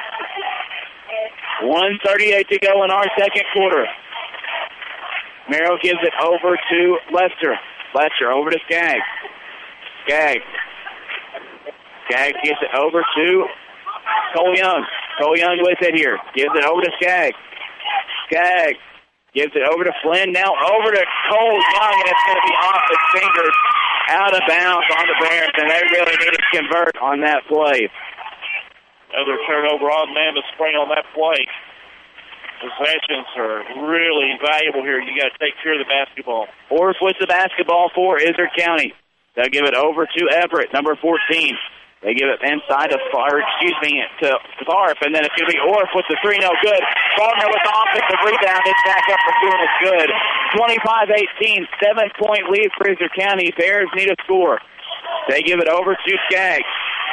one thirty-eight to go in our second quarter. Merrow gives it over to Lester. Lester over to Skaggs. Skaggs. Skaggs gives it over to Cole Young. Cole Young with it here. Gives it over to Skaggs. Skaggs. Gives it over to Flynn, now over to Cole Young, and it's going to be off his fingers, out of bounds on the Bears, and they really need to convert on that play. Another turnover on Mammoth Spring on that play. Possessions are really valuable here. You got to take care of the basketball. Orff with the basketball for Izard County. They'll give it over to Everett, number fourteen. They give it inside to, or excuse me, to Tharp, and then it's going to be Orff with the three, no good. Faulkner with the offensive rebound. It's back up for two, and it's good. twenty-five eighteen, seven-point lead for Izard County. Bears need a score. They give it over to Skaggs.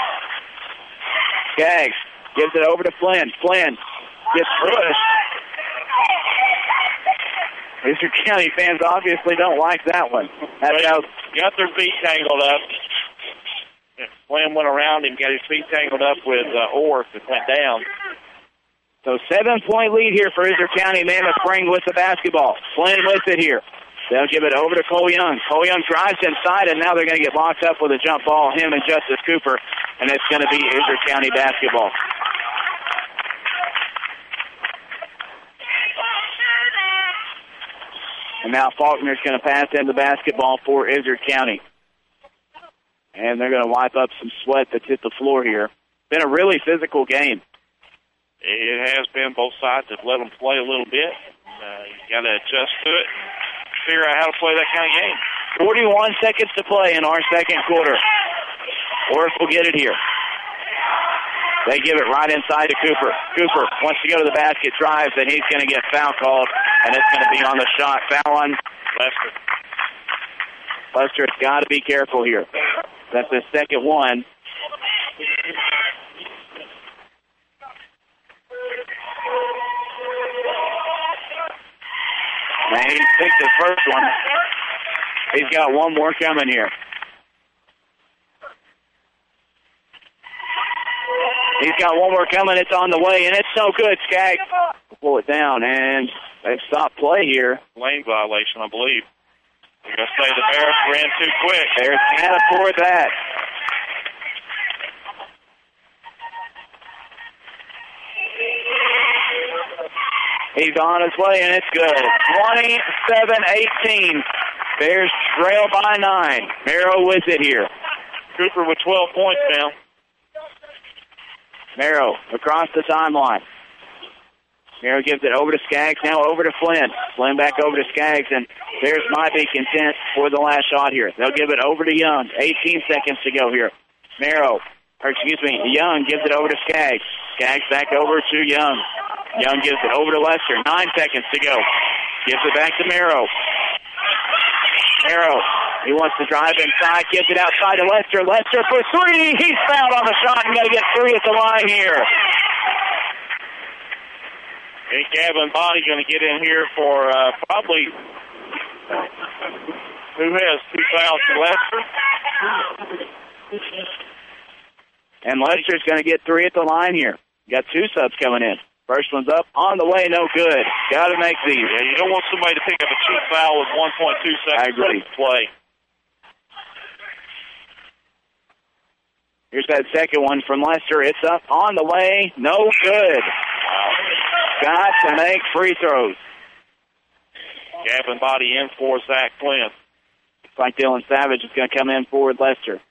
Skaggs gives it over to Flynn. Flynn gets pushed. Izard County fans obviously don't like that one. That's how got their feet tangled up. Flynn went around him, got his feet tangled up with uh, Orff and went down. So seven-point lead here for Izard County. Mammoth Spring with the basketball. Flynn with it here. They'll give it over to Cole Young. Cole Young drives inside, and now they're going to get locked up with a jump ball, him and Justice Cooper, and it's going to be Izard County basketball. And now Faulkner's going to pass in the basketball for Izard County. And they're going to wipe up some sweat that's hit the floor here. Been a really physical game. It has been. Both sides have let them play a little bit. Uh, you got to adjust to it, figure out how to play that kind of game. forty-one seconds to play in our second quarter. Orff will get it here. They give it right inside to Cooper. Cooper wants to go to the basket, drives, and he's going to get foul called, and it's going to be on the shot. Foul on Lester. Lester has got to be careful here. That's the second one. Man, he picked his first one. He's got one more coming here. He's got one more coming. It's on the way, and it's so good. Skaggs pull it down, and they've stopped play here. Lane violation, I believe. You're going to say the Bears ran too quick. Bears can't afford that. He's on his way, and it's good. twenty-seven eighteen. Bears trail by nine. Merrill with it here. Cooper with twelve points now. Merrill across the timeline. Merrill gives it over to Skaggs, now over to Flynn. Flynn back over to Skaggs, and Bears might be content for the last shot here. They'll give it over to Young. eighteen seconds to go here. Merrill, or excuse me, Young gives it over to Skaggs. Skaggs back over to Young. Young gives it over to Lester. Nine seconds to go. Gives it back to Merrill. Merrill, he wants to drive inside, gives it outside to Lester. Lester for three. He's fouled on the shot and going to get three at the line here. I think Gavin Body going to get in here for uh, probably who has two fouls for Lester. And Lester's going to get three at the line here. Got two subs coming in. First one's up, on the way, no good. Got to make these. Yeah, you don't want somebody to pick up a cheap foul with one point two seconds left to play. Here's that second one from Lester. It's up, on the way, no good. Wow. Got to make free throws. Gavin Body in for Zach Flynn. Looks like Dylan Savage is going to come in for Lester.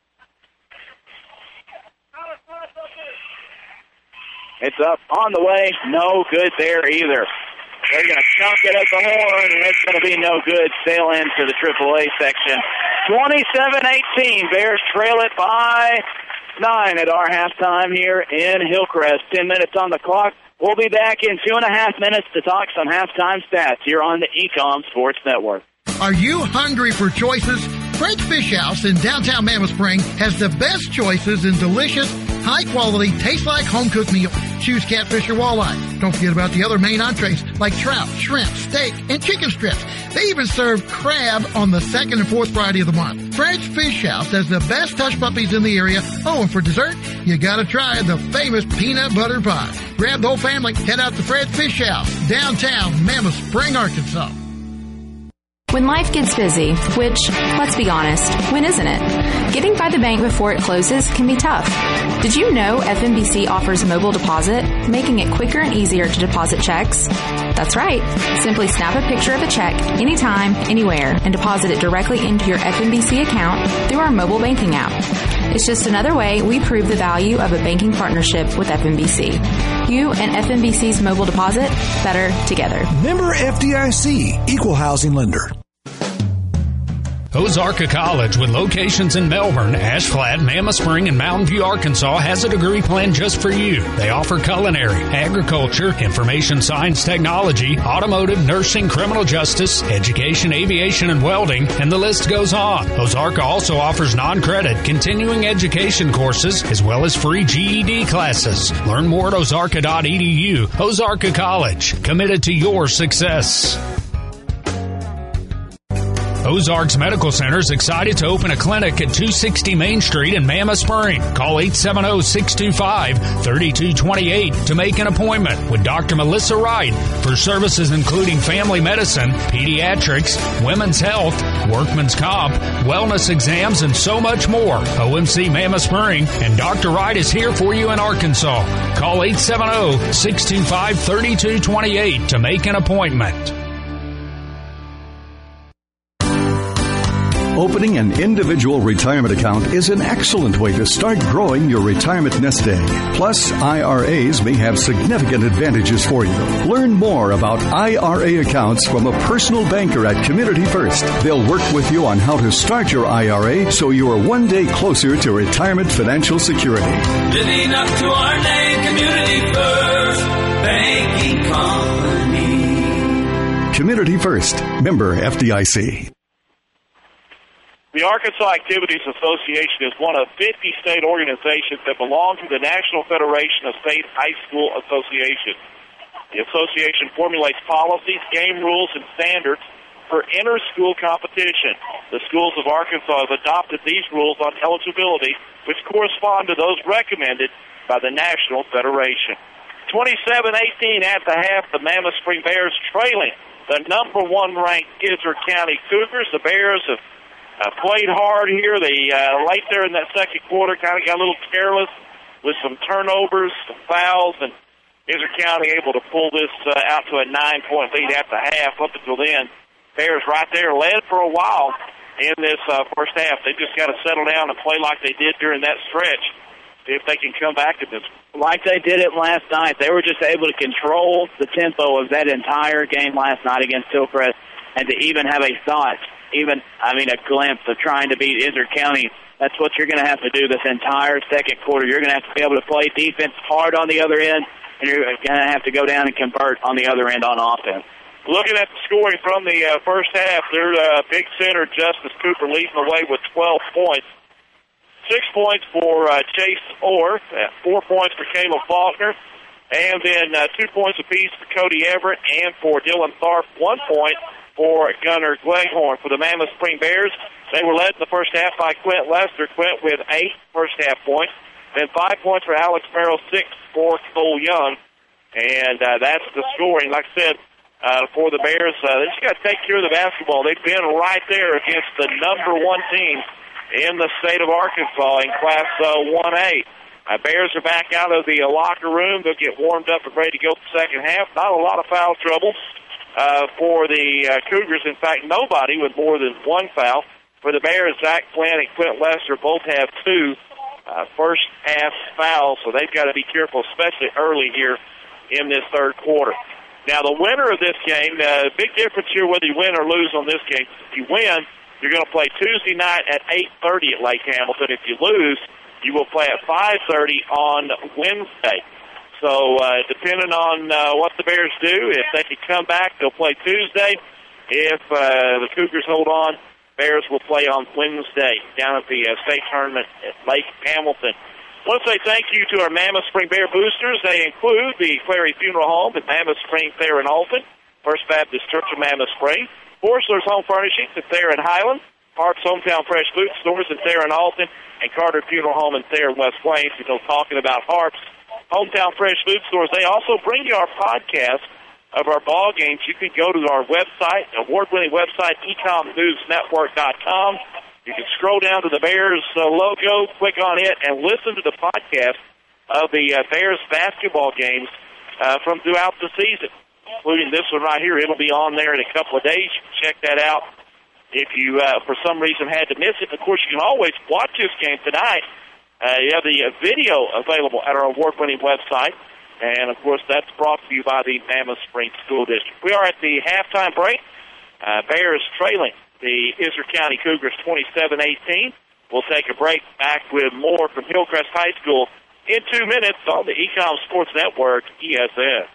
It's up, on the way, no good there either. They're going to chunk it at the horn, and it's going to be no good. Sail into the triple A section. twenty-seven eighteen, Bears trail it by nine at our halftime here in Hillcrest. Ten minutes on the clock. We'll be back in two and a half minutes to talk some halftime stats here on the Ecom Sports Network. Are you hungry for choices? Fred's Fish House in downtown Mammoth Spring has the best choices in delicious, high-quality, taste-like home-cooked meals. Choose catfish or walleye. Don't forget about the other main entrees like trout, shrimp, steak, and chicken strips. They even serve crab on the second and fourth Friday of the month. Fred's Fish House has the best hush puppies in the area. Oh, and for dessert, you gotta try the famous peanut butter pie. Grab the whole family, head out to Fred's Fish House, downtown Mammoth Spring, Arkansas. When life gets busy, which, let's be honest, when isn't it? Getting by the bank before it closes can be tough. Did you know F M B C offers mobile deposit, making it quicker and easier to deposit checks? That's right. Simply snap a picture of a check anytime, anywhere, and deposit it directly into your F M B C account through our mobile banking app. It's just another way we prove the value of a banking partnership with F M B C. You and F M B C's mobile deposit, better together. Member F D I C, Equal Housing Lender. Ozarka College, with locations in Melbourne, Ash Flat, Mammoth Spring, and Mountain View, Arkansas, has a degree plan just for you. They offer culinary, agriculture, information science technology, automotive, nursing, criminal justice, education, aviation, and welding, and the list goes on. Ozarka also offers non-credit continuing education courses as well as free G E D classes. Learn more at ozarka dot e d u. Ozarka College, committed to your success. Ozarks Medical Center is excited to open a clinic at two sixty Main Street in Mammoth Spring. Call eight seven zero, six two five, three two two eight to make an appointment with Doctor Melissa Wright for services including family medicine, pediatrics, women's health, workman's comp, wellness exams, and so much more. O M C Mammoth Spring, and Doctor Wright is here for you in Arkansas. Call eight seven zero, six two five, three two two eight to make an appointment. Opening an individual retirement account is an excellent way to start growing your retirement nest egg. Plus, I R As may have significant advantages for you. Learn more about I R A accounts from a personal banker at Community First. They'll work with you on how to start your I R A so you are one day closer to retirement financial security. Living up to our name, Community First Banking Company. Community First, member F D I C. The Arkansas Activities Association is one of fifty state organizations that belong to the National Federation of State High School Associations. The association formulates policies, game rules, and standards for inter-school competition. The schools of Arkansas have adopted these rules on eligibility, which correspond to those recommended by the National Federation. twenty-seven eighteen at the half, the Mammoth Spring Bears trailing the number one ranked Issac County Cougars. The Bears have uh, played hard here. They uh, late there in that second quarter kind of got a little careless with some turnovers, some fouls, and Issac County able to pull this uh, out to a nine-point lead at the half. Up until then, Bears right there led for a while in this uh, first half. They just got to settle down and play like they did during that stretch. See if they can come back to this. Like they did it last night. They were just able to control the tempo of that entire game last night against Hillcrest, and to even have a thought, even, I mean, a glimpse of trying to beat Issac County. That's what you're going to have to do this entire second quarter. You're going to have to be able to play defense hard on the other end, and you're going to have to go down and convert on the other end on offense. Looking at the scoring from the uh, first half, their uh, big center, Justice Cooper, leading the way with twelve points. Six points for uh, Chase Orr, uh, four points for Caleb Faulkner, and then uh, two points apiece for Cody Everett and for Dylan Tharp, one point for Gunnar Gleghorn. For the Mammoth Spring Bears, they were led in the first half by Quint Lester. Quint with eight first half points, then five points for Alex Merrill, six for Cole Young, and uh, that's the scoring. Like I said, Uh, for the Bears, uh, they just got to take care of the basketball. They've been right there against the number one team in the state of Arkansas in Class uh, one A. Uh, Bears are back out of the uh, locker room. They'll get warmed up and ready to go for the second half. Not a lot of foul trouble uh, for the uh, Cougars. In fact, nobody with more than one foul. For the Bears, Zach Flynn and Quint Lester both have two uh, first half fouls, so they've got to be careful, especially early here in this third quarter. Now, the winner of this game, uh, big difference here whether you win or lose on this game. If you win, you're going to play Tuesday night at eight thirty at Lake Hamilton. If you lose, you will play at five thirty on Wednesday. So, uh, depending on uh, what the Bears do, if they can come back, they'll play Tuesday. If uh, the Cougars hold on, Bears will play on Wednesday down at the uh, state tournament at Lake Hamilton. I want to say thank you to our Mammoth Spring Bear boosters. They include the Clary Funeral Home at Mammoth Spring, Thayer, and Alton, First Baptist Church of Mammoth Spring, Forstler's Home Furnishings at Thayer and Highland, Hart's Hometown Fresh Food Stores at Thayer and Alton, and Carter Funeral Home in Thayer and West Plains. We're still talking about Hart's Hometown Fresh Food Stores. They also bring you our podcast of our ball games. You can go to our website, award-winning website, ecom news network dot com. You can scroll down to the Bears uh, logo, click on it, and listen to the podcast of the uh, Bears basketball games uh, from throughout the season, including this one right here. It'll be on there in a couple of days. You can check that out if you, uh, for some reason, had to miss it. Of course, you can always watch this game tonight. Uh, you have the uh, video available at our award-winning website. And, of course, that's brought to you by the Mammoth Spring School District. We are at the halftime break. Uh, Bears trailing the Issac County Cougars twenty-seven eighteen. We'll take a break, back with more from Hillcrest High School in two minutes on the Ecom Sports Network, E S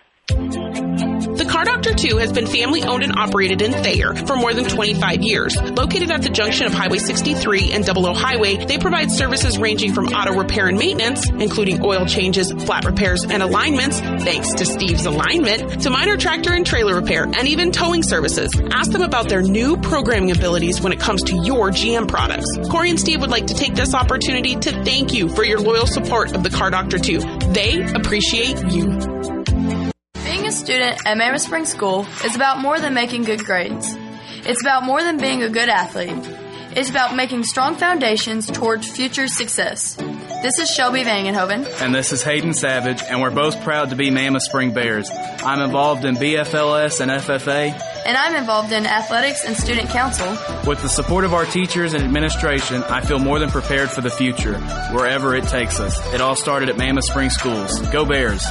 N. The Car Doctor two has been family-owned and operated in Thayer for more than twenty-five years. Located at the junction of Highway sixty-three and Double O Highway, they provide services ranging from auto repair and maintenance, including oil changes, flat repairs, and alignments, thanks to Steve's Alignment, to minor tractor and trailer repair, and even towing services. Ask them about their new programming abilities when it comes to your G M products. Corey and Steve would like to take this opportunity to thank you for your loyal support of the Car Doctor two. They appreciate you. Being a student at Mammoth Spring School is about more than making good grades. It's about more than being a good athlete. It's about making strong foundations towards future success. This is Shelby Vangenhoven. And this is Hayden Savage, and we're both proud to be Mammoth Spring Bears. I'm involved in B F L S and F F A. And I'm involved in athletics and student council. With the support of our teachers and administration, I feel more than prepared for the future, wherever it takes us. It all started at Mammoth Spring Schools. Go Bears!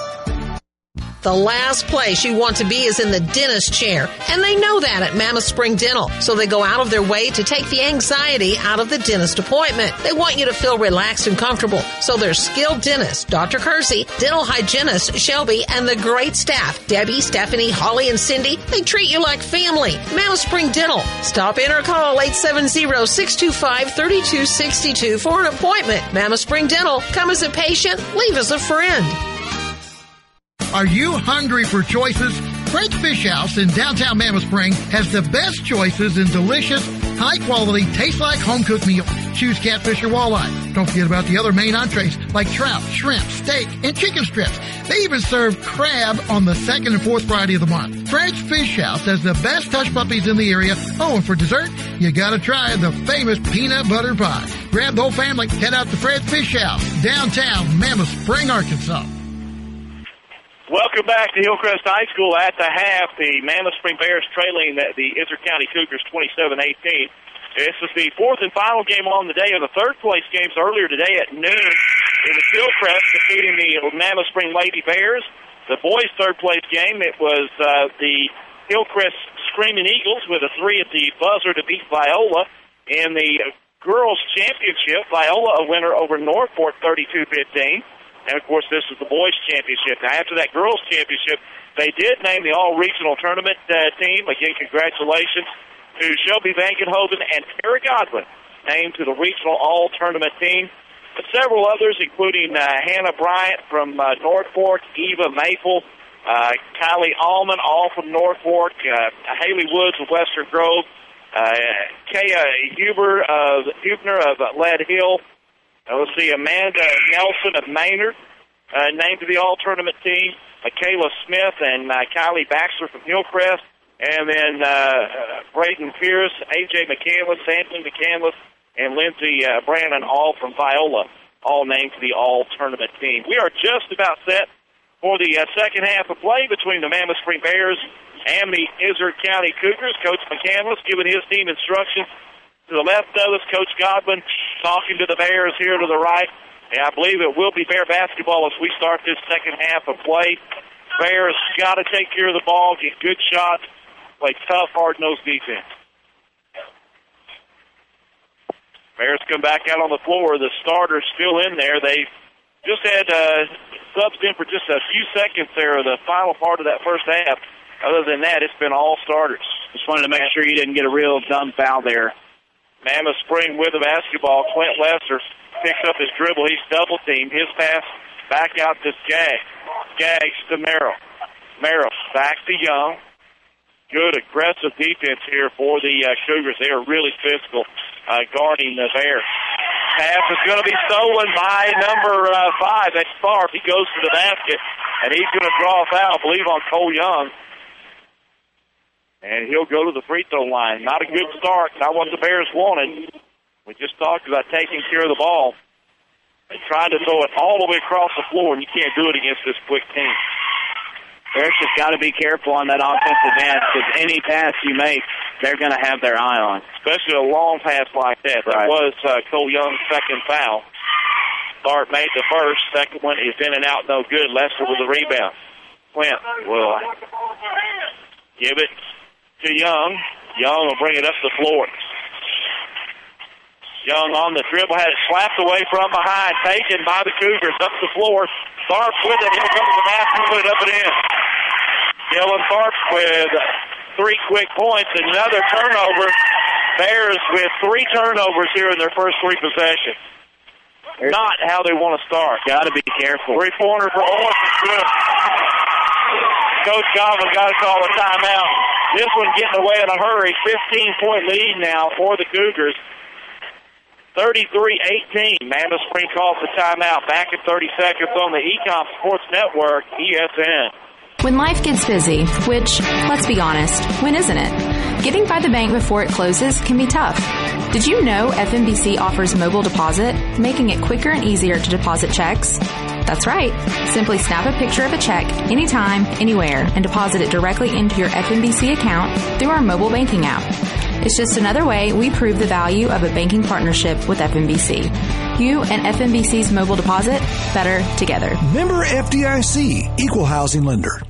The last place you want to be is in the dentist chair, and they know that at Mammoth Spring Dental, so they go out of their way to take the anxiety out of the dentist appointment. They want you to feel relaxed and comfortable, so their skilled dentist, Doctor Kersey, dental hygienist Shelby, and the great staff, Debbie, Stephanie, Holly, and Cindy, they treat you like family. Mammoth Spring Dental. Stop in or call eight seven zero, six two five, three two six two for an appointment. Mammoth Spring Dental. Come as a patient, leave as a friend. Are you hungry for choices? Fred's Fish House in downtown Mammoth Spring has the best choices in delicious, high quality, tastes like home-cooked meal. Choose catfish or walleye. Don't forget about the other main entrees like trout, shrimp, steak, and chicken strips. They even serve crab on the second and fourth Friday of the month. French Fish House has the best hush puppies in the area. Oh, and for dessert, you gotta try the famous peanut butter pie. Grab the whole family, head out to Fred's Fish House, downtown Mammoth Spring, Arkansas. Welcome back to Hillcrest High School. At the half, the Mammoth Spring Bears trailing the, the Izard County Cougars twenty-seven eighteen. This is the fourth and final game on the day of the third-place games earlier today at noon. It was Hillcrest defeating the Mammoth Spring Lady Bears. The boys' third-place game, it was uh, the Hillcrest Screaming Eagles with a three at the buzzer to beat Viola. In the girls' championship, Viola a winner over Northport thirty-two fifteen. And, of course, this is the boys' championship. Now, after that girls' championship, they did name the all-regional tournament uh, team. Again, congratulations to Shelby Vankenhoven and Tara Godwin, named to the regional all-tournament team. But several others, including uh, Hannah Bryant from uh, North Fork, Eva Maple, uh, Kylie Allman, all from North Fork, uh, Haley Woods of Western Grove, uh, Kaya Huber of Hubner of uh, Lead Hill. Uh, let's see, Amanda Nelson of Maynard, uh, named to the all-tournament team. Michaela Smith and uh, Kylie Baxter from Hillcrest. And then uh, uh, Braden Pierce, A J McCandless, Anthony McCandless, and Lindsey uh, Brandon, all from Viola, all named to the all-tournament team. We are just about set for the uh, second half of play between the Mammoth Spring Bears and the Izard County Cougars. Coach McCandless giving his team instructions. To the left of us, Coach Godwin talking to the Bears here to the right. And I believe it will be Bear basketball as we start this second half of play. Bears got to take care of the ball, get good shots, play tough, hard-nosed defense. Bears come back out on the floor. The starters still in there. They just had uh, subs in for just a few seconds there in the final part of that first half. Other than that, it's been all starters. Just wanted to make sure you didn't get a real dumb foul there. Mammoth Spring with the basketball. Clint Lester picks up his dribble. He's double-teamed. His pass back out to Skaggs. Skaggs to Merrill. Merrill back to Young. Good aggressive defense here for the uh, Cougars. They are really physical uh, guarding the Bears. Pass is going to be stolen by number uh, five. That's Tharp. He goes to the basket, and he's going to draw a foul, I believe, on Cole Young. And he'll go to the free throw line. Not a good start. Not what the Bears wanted. We just talked about taking care of the ball. They tried to throw it all the way across the floor, and you can't do it against this quick team. Bears just got to be careful on that offensive end because any pass you make, they're going to have their eye on. Especially a long pass like that. That right. was uh, Cole Young's second foul. Tharp made the first. Second one is in and out, no good. Lester with the rebound. Clint will give it to Young. Young will bring it up the floor. Young on the dribble, had it slapped away from behind, taken by the Cougars up the floor. Tharp with it. He'll come to the basket, put it up and in. Dylan Tharp with three quick points. Another turnover. Bears with three turnovers here in their first three possessions. Not how they want to start. Got to be careful. Three-pointer for Orson. Coach Godwin got to call a timeout. This one getting away in a hurry. fifteen-point lead now for the Cougars. thirty-three eighteen. Mammoth Spring calls the timeout. Back in thirty seconds on the Ecom Sports Network, E S N. When life gets busy, which, let's be honest, when isn't it? Getting by the bank before it closes can be tough. Did you know F M B C offers mobile deposit, making it quicker and easier to deposit checks? That's right. Simply snap a picture of a check anytime, anywhere, and deposit it directly into your F M B C account through our mobile banking app. It's just another way we prove the value of a banking partnership with F M B C. You and F M B C's mobile deposit, better together. Member F D I C, Equal Housing Lender.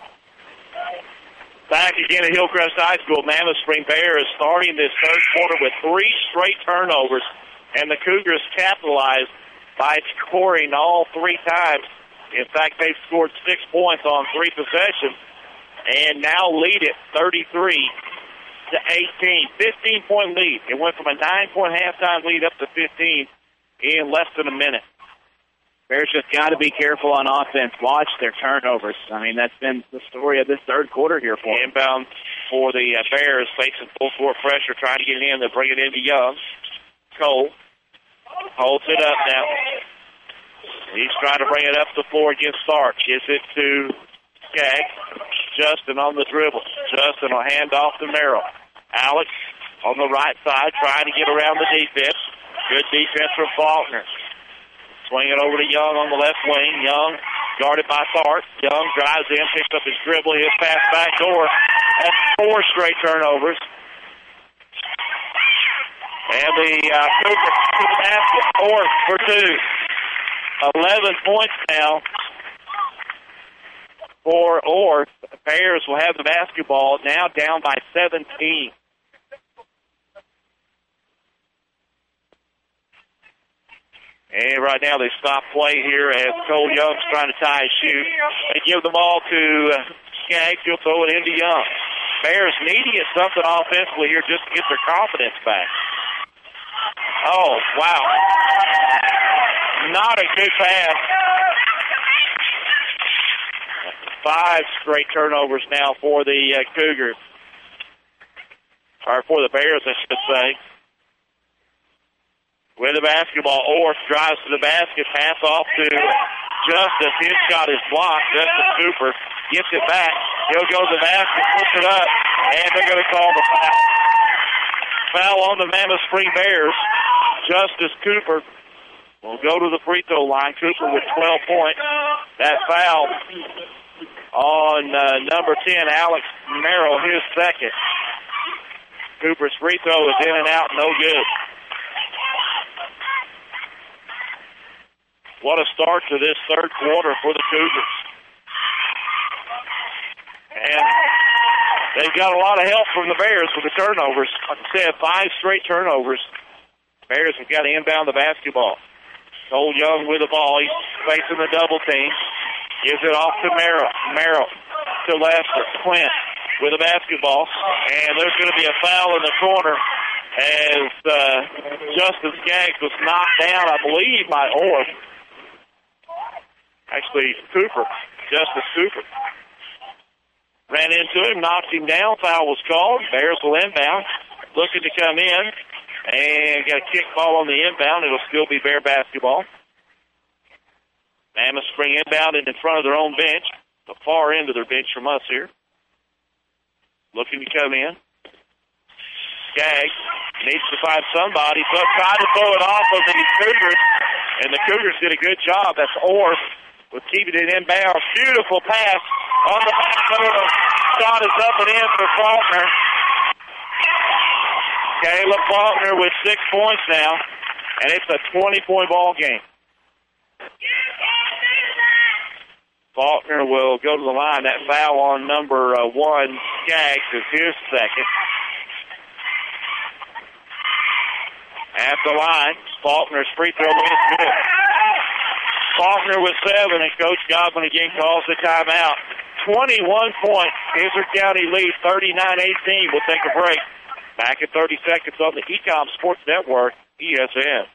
Back again at Hillcrest High School. Mammoth Spring Bears starting this third quarter with three straight turnovers, and the Cougars capitalized by scoring all three times. In fact, they've scored six points on three possessions and now lead it thirty-three to eighteen. fifteen-point lead. It went from a nine-point halftime lead up to fifteen in less than a minute. Bears just got to be careful on offense. Watch their turnovers. I mean, that's been the story of this third quarter here for them. Inbound for the uh, Bears, facing full court pressure, trying to get it in. They bring it into Young. Cole holds it up now. He's trying to bring it up the floor against Stark. Gives it to Skaggs. Justin on the dribble. Justin will hand off to Merrill. Alex on the right side trying to get around the defense. Good defense from Faulkner. Swing it over to Young on the left wing. Young guarded by Tharp. Young drives in, picks up his dribble. His pass back door. That's four straight turnovers. And the uh, Cougars to the basket, four for two. eleven points now for Orr. The Bears will have the basketball now down by seventeen. And right now they stop play here as Cole Young's trying to tie his shoe. They give the ball to uh, Skaggs. He'll throw it into Young. Bears needing something offensively here just to get their confidence back. Oh, wow. Not a good pass. Five straight turnovers now for the uh, Cougars. Or for the Bears, I should say. With the basketball, Orth drives to the basket, pass off to Justice. His shot is blocked. Justice Cooper gets it back. He'll go to the basket, puts it up, and they're going to call the foul. Foul on the Mammoth Spring Bears. Justice Cooper will go to the free throw line. Cooper with twelve points. That foul on uh, number ten, Alex Merrill, his second. Cooper's free throw is in and out, no good. What a start to this third quarter for the Cougars. And they've got a lot of help from the Bears with the turnovers. Like I said, five straight turnovers. Bears have got to inbound the basketball. Cole Young with the ball. He's facing the double team. Gives it off to Merrill. Merrill to Lester. Clint with the basketball. And there's going to be a foul in the corner as uh, Justin Skaggs was knocked down, I believe, by Orr. Actually, Cooper, Justice Cooper. Ran into him, knocked him down. Foul was called. Bears will inbound. Looking to come in. And got a kick ball on the inbound. It'll still be Bear basketball. Mammoth Spring inbounded in front of their own bench. The far end of their bench from us here. Looking to come in. Skaggs needs to find somebody. So tried to throw it off of the Cougars. And the Cougars did a good job. That's Orr. With keeping it inbound. Beautiful pass on the back. Shot is up and in for Faulkner. Caleb Faulkner with six points now. And it's a twenty-point ball game. Faulkner will go to the line. That foul on number uh, one, Skaggs, is his second. At the line, Faulkner's free throw is good. Faulkner with seven, and Coach Godwin again calls the timeout. twenty-one points. Izard County leads thirty-nine eighteen. We'll take a break. Back in thirty seconds on the Ecom Sports Network, E S N.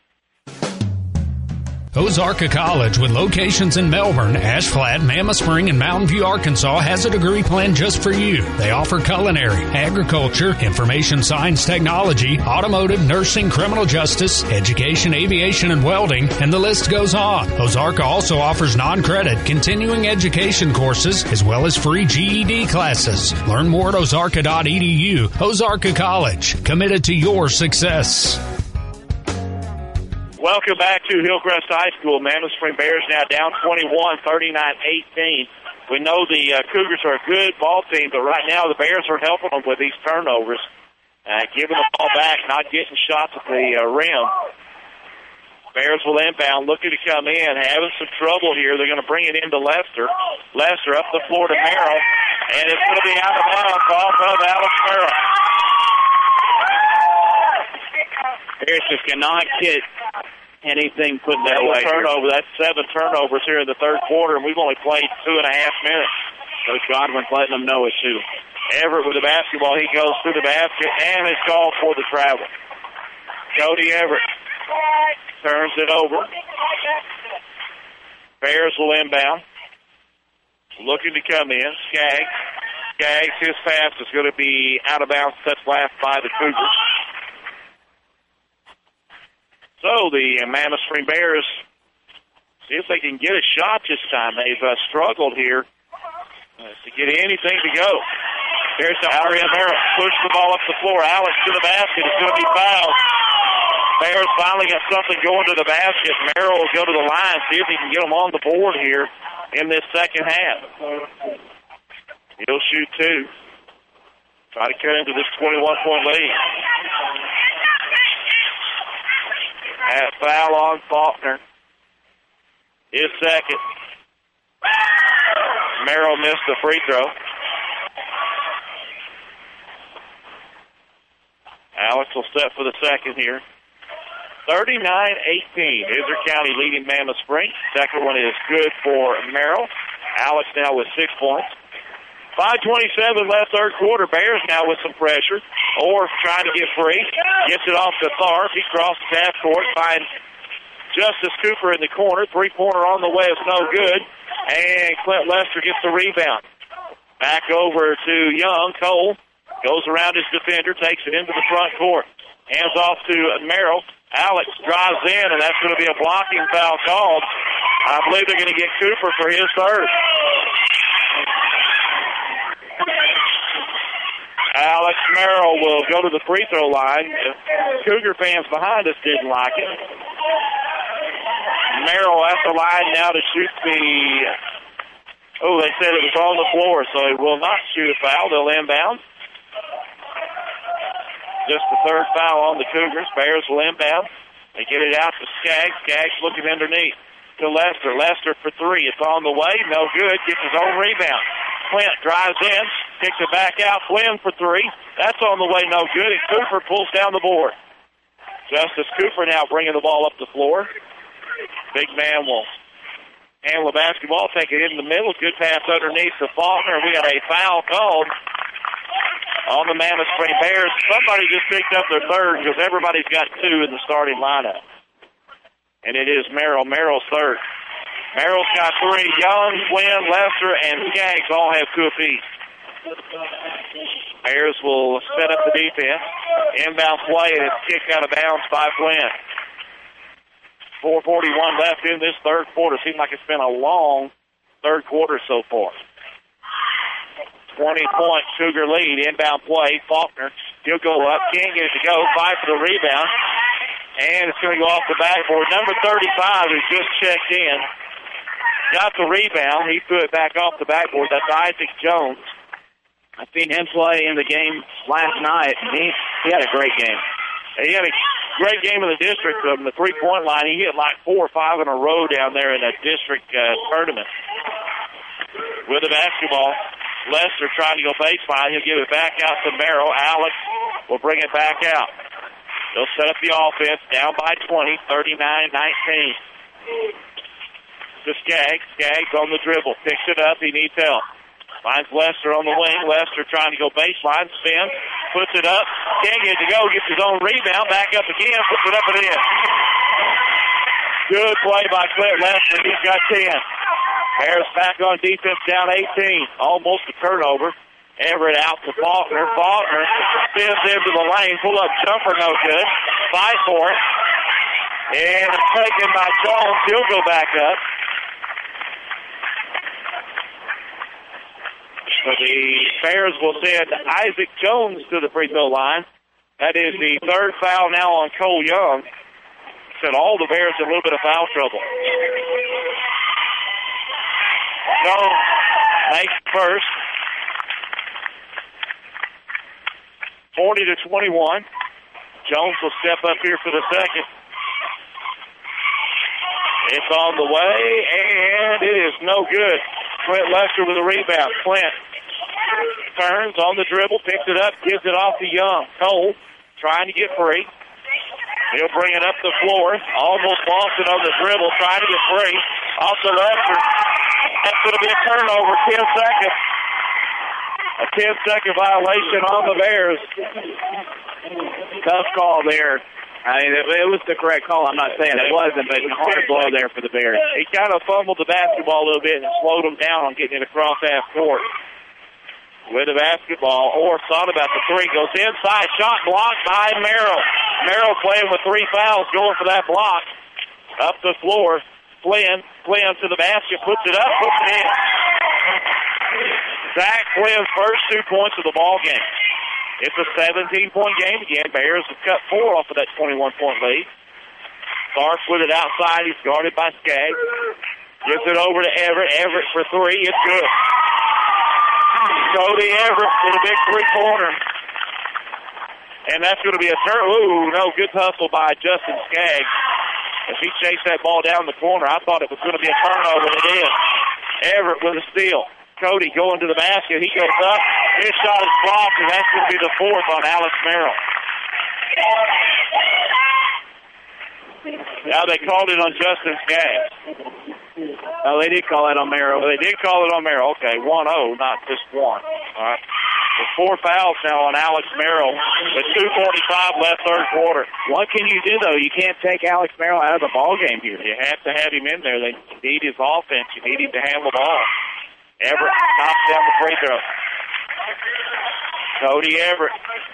Ozarka College, with locations in Melbourne, Ashflat, Mammoth Spring, and Mountain View, Arkansas, has a degree plan just for you. They offer culinary, agriculture, information science technology, automotive, nursing, criminal justice, education, aviation, and welding, and the list goes on. Ozarka also offers non-credit continuing education courses as well as free G E D classes. Learn more at ozarka dot e d u. Ozarka College, committed to your success. Welcome back to Hillcrest High School. Mammoth Spring Bears now down twenty-one, thirty-nine eighteen. We know the uh, Cougars are a good ball team, but right now the Bears are helping them with these turnovers. Uh, giving the ball back, not getting shots at the uh, rim. Bears will inbound, looking to come in, having some trouble here. They're going to bring it into Lester. Lester up the floor to Merrill, and it's going to be out of bounds off of Alex Merrill. Bears just cannot get anything put that way. Turnover. That's seven turnovers here in the third quarter, and we've only played two and a half minutes. Coach Godwin's letting them know it, too. Everett with the basketball. He goes through the basket, and is called for the travel. Cody Everett turns it over. Bears will inbound. Looking to come in. Skaggs Skaggs, his pass is going to be out of bounds, touched last by the Cougars. So the Mammoth Spring Bears see if they can get a shot this time. They've uh, struggled here uh, to get anything to go. There's Aria Merrill. Push the ball up the floor. Alex to the basket. It's going to be fouled. Bears finally got something going to the basket. Merrill will go to the line, see if he can get them on the board here in this second half. He'll shoot two. Try to cut into this twenty-one point lead. At foul on Faulkner. His second. Merrill missed the free throw. Alex will set for the second here. thirty-nine eighteen. Izard County leading Mammoth Spring. Second one is good for Merrill. Alex now with six points. five twenty-seven left third quarter. Bears now with some pressure. Orr trying to get free. Gets it off to Tharp. He crosses half court. Finds Justice Cooper in the corner. Three-pointer on the way. It's no good. And Clint Lester gets the rebound. Back over to Young. Cole goes around his defender. Takes it into the front court. Hands off to Merrill. Alex drives in, and that's going to be a blocking foul called. I believe they're going to get Cooper for his third. Alex Merrill will go to the free throw line. Cougar fans behind us didn't like it. Merrill at the line now to shoot the... Oh, they said it was on the floor, so he will not shoot a foul. They'll inbound. Just the third foul on the Cougars. Bears will inbound. They get it out to Skaggs. Skaggs looking underneath to Lester. Lester for three. It's on the way. No good. Gets his own rebound. Clint drives in. Kicks it back out. Flynn for three. That's on the way. No good. And Cooper pulls down the board. Justice Cooper now bringing the ball up the floor. Big man will handle the basketball. Take it in the middle. Good pass underneath to Faulkner. We got a foul called on the Mammoth Spring Bears. Somebody just picked up their third because everybody's got two in the starting lineup. And it is Merrill. Merrill's third. Merrill's got three. Young, Flynn, Lester, and Skaggs all have two apiece. Bears will set up the defense. Inbound play, and it's kicked out of bounds by Flynn. four forty-one left in this third quarter. Seems like it's been a long third quarter so far. twenty-point Cougar lead. Inbound play. Faulkner, he'll go up. Can't get it to go. Fight for the rebound. And it's going to go off the backboard. Number thirty-five, who's just checked in, got the rebound. He threw it back off the backboard. That's Isaac Jones. I've seen him play in the game last night. He, he had a great game. He had a great game in the district from the three-point line. He hit like four or five in a row down there in that district uh, tournament. With the basketball, Lester trying to go baseline. He'll give it back out to Merrill. Alex will bring it back out. They'll set up the offense, down by twenty, thirty-nine nineteen. To Skaggs. Skaggs on the dribble. Picks it up. He needs help. Finds Lester on the wing. Lester trying to go baseline. Spins. Puts it up. Can't get it to go. Gets his own rebound. Back up again. Puts it up and in. Good play by Clint Lester. He's got ten. Bears back on defense, down eighteen. Almost a turnover. Everett out to Faulkner. Faulkner spins into the lane. Pull up jumper, no good. Fight for it. And it's taken by Jones. He'll go back up. So the Bears will send Isaac Jones to the free throw line. That is the third foul now on Cole Young. Sent all the Bears in a little bit of foul trouble. Jones makes first. forty to twenty-one. Jones will step up here for the second. It's on the way, and it is no good. Clint Lester with a rebound. Clint turns on the dribble, picks it up, gives it off to Young. Cole trying to get free. He'll bring it up the floor. Almost lost it on the dribble, trying to get free. Off to Lester. That's going to be a turnover, ten seconds. A ten-second violation on the Bears. Tough call there. I mean, it, it was the correct call. I'm not saying it wasn't, but hard blow there for the Bears. He kind of fumbled the basketball a little bit and slowed them down on getting it across half court. with the basketball. Orr thought about the three. Goes inside. Shot blocked by Merrill. Merrill playing with three fouls, going for that block. Up the floor. Flynn. Flynn to the basket. Puts it up. Puts it in. Zach Flynn's first two points of the ball game. It's a seventeen-point game again. Bears have cut four off of that twenty-one-point lead. Starks with it outside. He's guarded by Skaggs. Gives it over to Everett. Everett for three. It's good. Cody Everett with a big three-pointer. And that's going to be a turn. Ooh, no, good hustle by Justin Skaggs. As he chased that ball down the corner, I thought it was going to be a turnover. It is. Everett with a steal. Cody going to the basket. He goes up. His shot is blocked, and that's going to be the fourth on Alex Merrill. Now they called it on Justin Skaggs. Oh, they did call it on Merrill. They did call it on Merrill. Okay, one oh, not just one. All right. There's four fouls now on Alex Merrill with two forty-five left third quarter. What can you do, though? You can't take Alex Merrill out of the ball game here. You have to have him in there. They need his offense. You need him to handle the ball. Everett knocks down the free throw. Cody Everett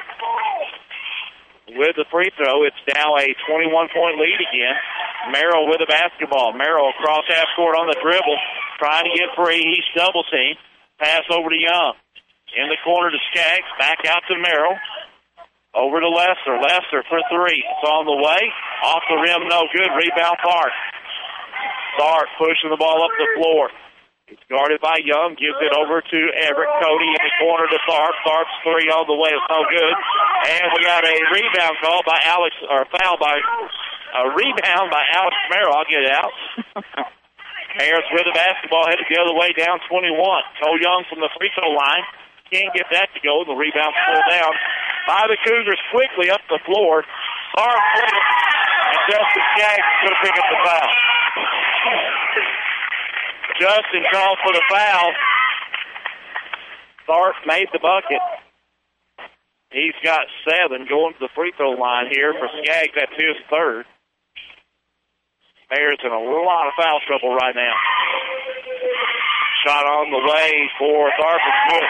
with the free throw. It's now a twenty-one-point lead again. Merrill with the basketball. Merrill across half court on the dribble, trying to get free. He's double teamed. Pass over to Young. In the corner to Skaggs. Back out to Merrill. Over to Lesser. Lesser for three. It's on the way. Off the rim, no good. Rebound Tharp. Tharp pushing the ball up the floor. It's guarded by Young. Gives it over to Everett. Cody in the corner to Tharp. Tharp's three all the way. It's no good. And we got a rebound call by Alex, or foul by, a rebound by Alex Merrill. I'll get it out. Harris with the basketball, headed the other way, down twenty-one. Cole Young from the free throw line. Can't get that to go. The rebound's pulled down by the Cougars quickly up the floor. Tharp and Justin Skaggs is going to pick up the foul. Justin called for the foul. Tharp made the bucket. He's got seven going to the free throw line here for Skaggs. That's his third. Bears in a lot of foul trouble right now. Shot on the way for Tharp is good.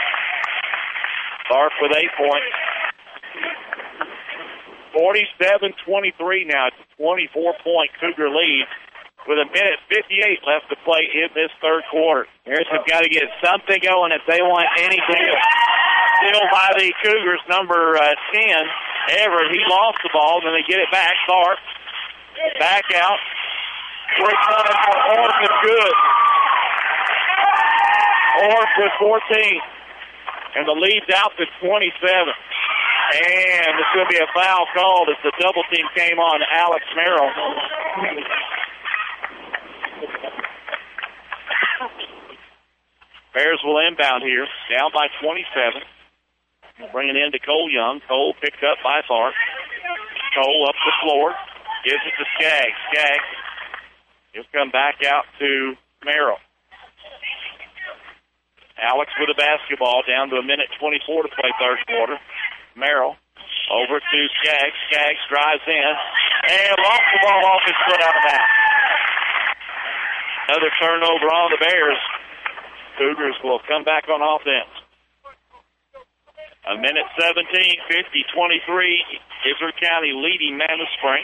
Tharp with eight points. forty-seven twenty-three now. It's a twenty-four-point Cougar lead with a minute fifty-eight left to play in this third quarter. Bears have got to get something going if they want anything. Still by the Cougars, number uh, ten, Everett. He lost the ball, then they get it back. Tharp back out. Three times for Orth is good. Orth with fourteen. And the lead's out to twenty-seven. And it's going to be a foul called as the double team came on Alex Merrill. Bears will inbound here, down by twenty-seven. Bring it in to Cole Young. Cole picked up by Tharp. Cole up the floor. Gives it to Skaggs. Skaggs. He'll come back out to Merrill. Alex with the basketball, down to a minute twenty-four to play third quarter. Merrill over to Skaggs. Skaggs drives in and lost the ball off his foot out of bounds. Another turnover on the Bears. Cougars will come back on offense. A minute seventeen, fifty twenty-three. Izard County leading Mammoth Spring.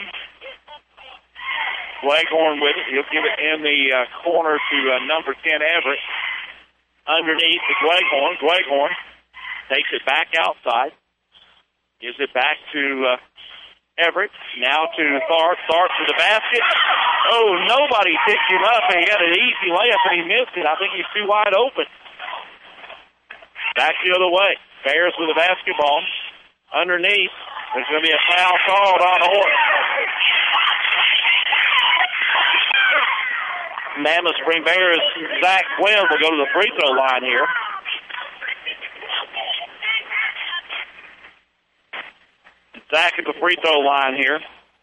Gleghorn with it. He'll give it in the uh, corner to uh, number ten, Everett. Underneath the Gleghorn. Gleghorn takes it back outside. Gives it back to uh, Everett. Now to Tharp. Tharp to the basket. Oh, nobody picked him up. He had an easy layup and he missed it. I think he's too wide open. Back the other way. Bears with the basketball. Underneath. There's going to be a foul called on Orth. Mammoth Spring Bears, Zach Flynn will go to the free throw line here. Zach at the free throw line here.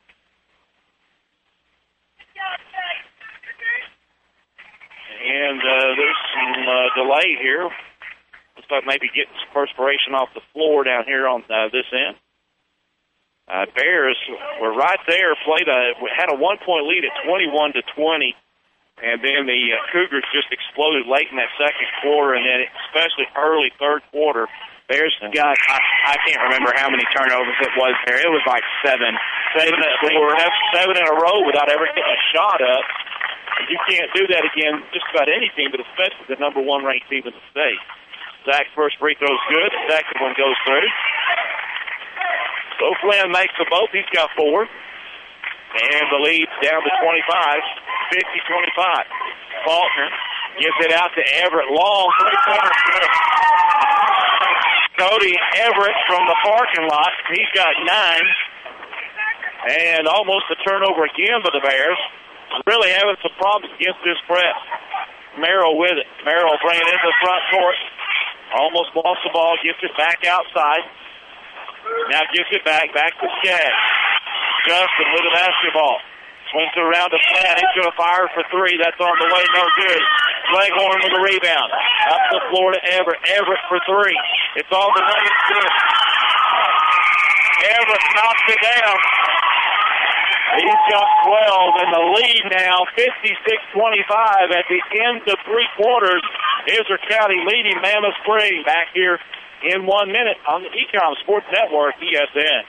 And uh, there's some uh, delay here. Looks like maybe getting some perspiration off the floor down here on uh, this end. Uh, Bears were right there, played a, had a one-point lead at twenty-one to twenty. And then the uh, Cougars just exploded late in that second quarter, and then especially early third quarter. Bears got, I, I can't remember how many turnovers it was there. It was like seven. Seven, they were seven in a row without ever getting a shot up. And you can't do that again just about any team, but especially the number one ranked team in the state. Zach's first free throw is good. The second one goes through. So Flynn makes the both. He's got four. And the lead's down to twenty-five, fifty twenty-five. Faulkner gives it out to Everett. Long three-pointer. Cody Everett from the parking lot. He's got nine. And almost a turnover again for the Bears. Really having some problems against this press. Merrill with it. Merrill bringing it into the front court. Almost lost the ball. Gets it back outside. Now gives it back. Back to Skaggs. Justin with the basketball. Swings it around the flat. He's going to fire for three. That's on the way. No good. Leghorn with the rebound. Up the floor to Everett. Everett for three. It's on the way. It's good. Everett knocks it down. He's got twelve, and the lead now fifty-six twenty-five at the end of three quarters. Izard County leading Mammoth Spring back here in one minute on the Ecom Sports Network, E S N.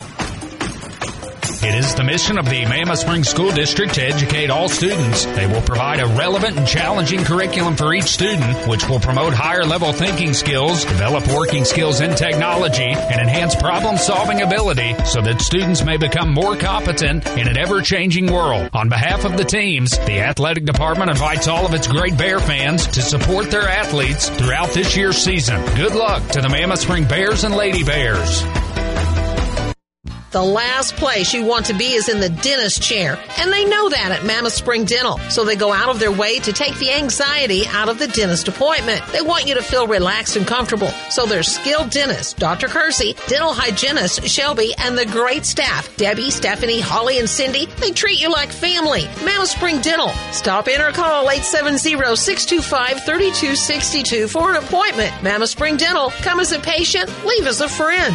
It is the mission of the Mammoth Springs School District to educate all students. They will provide a relevant and challenging curriculum for each student, which will promote higher-level thinking skills, develop working skills in technology, and enhance problem-solving ability so that students may become more competent in an ever-changing world. On behalf of the teams, the athletic department invites all of its Great Bear fans to support their athletes throughout this year's season. Good luck to the Mammoth Spring Bears and Lady Bears. The last place you want to be is in the dentist chair, and they know that at Mammoth Spring Dental, so they go out of their way to take the anxiety out of the dentist appointment. They want you to feel relaxed and comfortable, so their skilled dentist, Doctor Kersey, dental hygienist Shelby, and the great staff, Debbie, Stephanie, Holly, and Cindy, they treat you like family. Mammoth Spring Dental. Stop in or call eight seven zero, six two five, three two six two for an appointment. Mammoth Spring Dental. Come as a patient, leave as a friend.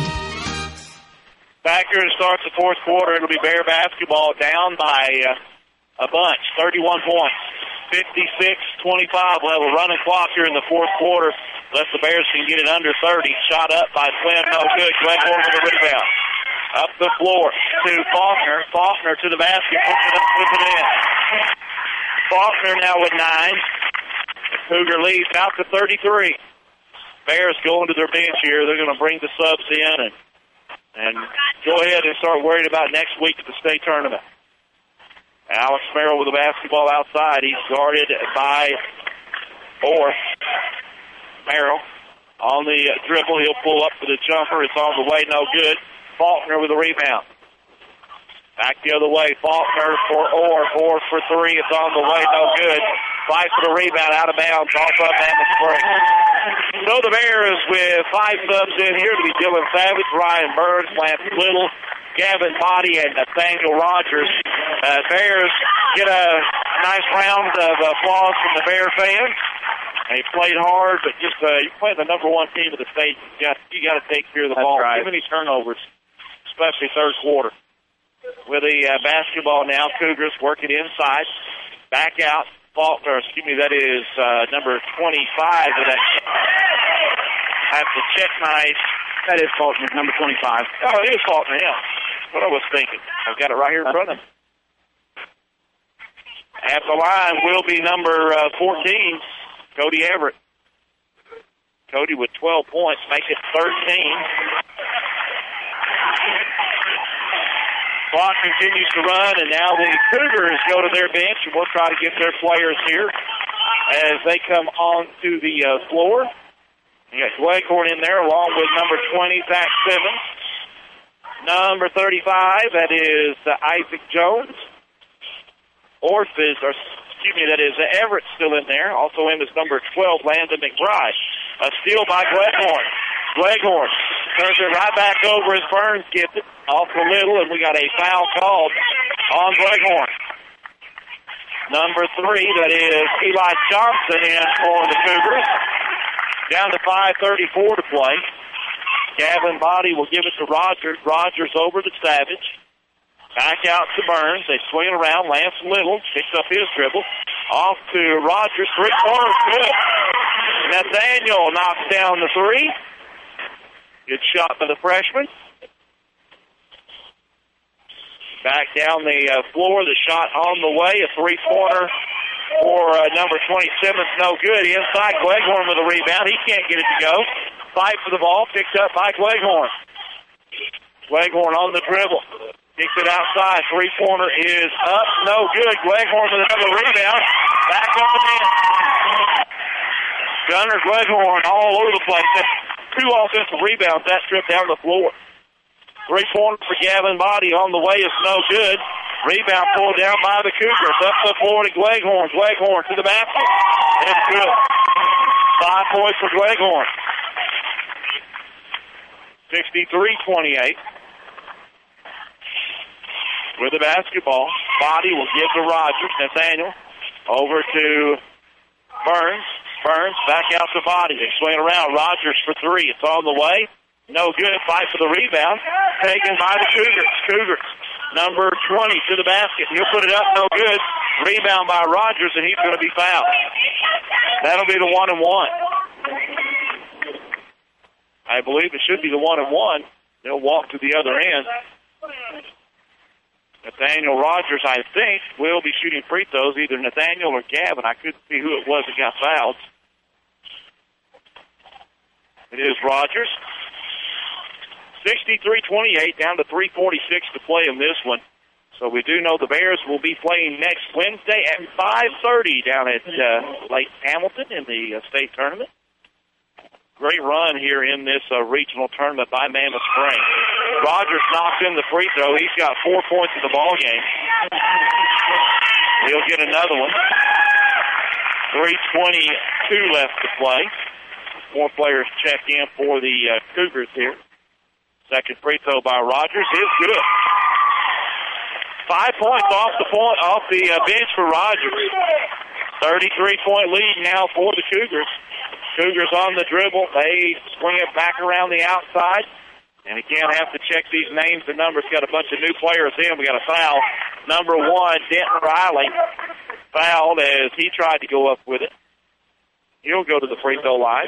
Back here to start the fourth quarter, it'll be Bear basketball down by uh, a bunch, thirty-one points, fifty-six twenty-five. We'll have a running clock here in the fourth quarter, unless the Bears can get it under thirty. Shot up by Flynn, no good. Glenmore with the rebound. Up the floor to Faulkner. Faulkner to the basket, puts it up, puts it in. Faulkner now with nine. The Cougar leads out to thirty-three. Bears going to their bench here. They're going to bring the subs in and And go ahead and start worrying about next week at the state tournament. Alex Merrill with the basketball outside. He's guarded by Orr. Merrill on the dribble. He'll pull up for the jumper. It's on the way. No good. Faulkner with the rebound. Back the other way. Faulkner for Orr. Orr for three. It's on the way. No good. Fight for the rebound. Out of bounds. Off up Mammoth Spring. So the Bears with five subs in here to be Dylan Savage, Ryan Burns, Lance Little, Gavin Potty, and Nathaniel Rogers. Uh, Bears get a nice round of applause from the Bear fans. They played hard, but just uh, you're playing the number one team of the state. You got you got to take care of the That's ball. Right. Too many turnovers, especially third quarter. With the uh, basketball now, Cougars working inside, back out. Faulkner, excuse me, that is uh, number twenty-five. That I have to check my. That is Faulkner, number twenty-five. Oh, it is Faulkner, yeah. That's what I was thinking. I've got it right here in front of me. At the line will be number uh, fourteen, Cody Everett. Cody with twelve points, make it thirteen. Clock continues to run, and now the Cougars go to their bench, and we'll try to get their players here as they come onto the uh, floor. You got Gleghorn in there, along with number twenty, Zach Simmons. Number thirty-five, that is uh, Isaac Jones. Orth is, or excuse me, that is uh, Everett still in there. Also in is number twelve, Landon McBride. A steal by Gleghorn. Gleghorn turns it right back over as Burns gets it off the middle, and we got a foul called on Gleghorn. Number three, that is Eli Johnson in for the Cougars. Down to five thirty-four to play. Gavin Body will give it to Rogers. Rogers over to Savage. Back out to Burns. They swing it around. Lance Little picks up his dribble. Off to Rogers. Three corners. Good. Nathaniel knocks down the three. Good shot by the freshman. Back down the uh, floor. The shot on the way. A three-pointer for uh, number twenty-seven. It's no good. Inside, Gleghorn with a rebound. He can't get it to go. Fight for the ball. Picked up by Gleghorn. Gleghorn on the dribble. Kicks it outside. Three-pointer is up. No good. Gleghorn with another rebound. Back up and in. Gunner Gleghorn all over the place. Two offensive rebounds that trip down the floor. Three-pointer for Gavin Body on the way is no good. Rebound pulled down by the Cougars. Up the floor to Gleghorn. Gleghorn to the basket. It's good. Five points for Gleghorn. sixty-three twenty-eight. With the basketball. Body will give to Rogers. Nathaniel over to Burns. Burns back out to Body. They swing around. Rogers for three. It's on the way. No good. Fight for the rebound. Taken by the Cougars. Cougars. Number twenty to the basket. He'll put it up. No good. Rebound by Rogers, and he's going to be fouled. That'll be the one and one. I believe it should be the one and one. They'll walk to the other end. Nathaniel Rogers, I think, will be shooting free throws, either Nathaniel or Gavin. I couldn't see who it was that got fouled. It is Rogers. sixty-three twenty-eight, down to three forty-six to play in this one. So we do know the Bears will be playing next Wednesday at five thirty down at uh, Lake Hamilton in the uh, state tournament. Great run here in this uh, regional tournament by Mammoth Spring. Rogers knocks in the free throw. He's got four points in the ball game. He'll get another one. three twenty-two left to play. Four players check in for the uh, Cougars here. Second free throw by Rogers is good. Five points off the point off the uh, bench for Rogers. thirty-three point lead now for the Cougars. Cougars on the dribble. They swing it back around the outside. And again, have to check these names and numbers. Got a bunch of new players in. We got a foul. Number one, Denton Riley, fouled as he tried to go up with it. He'll go to the free throw line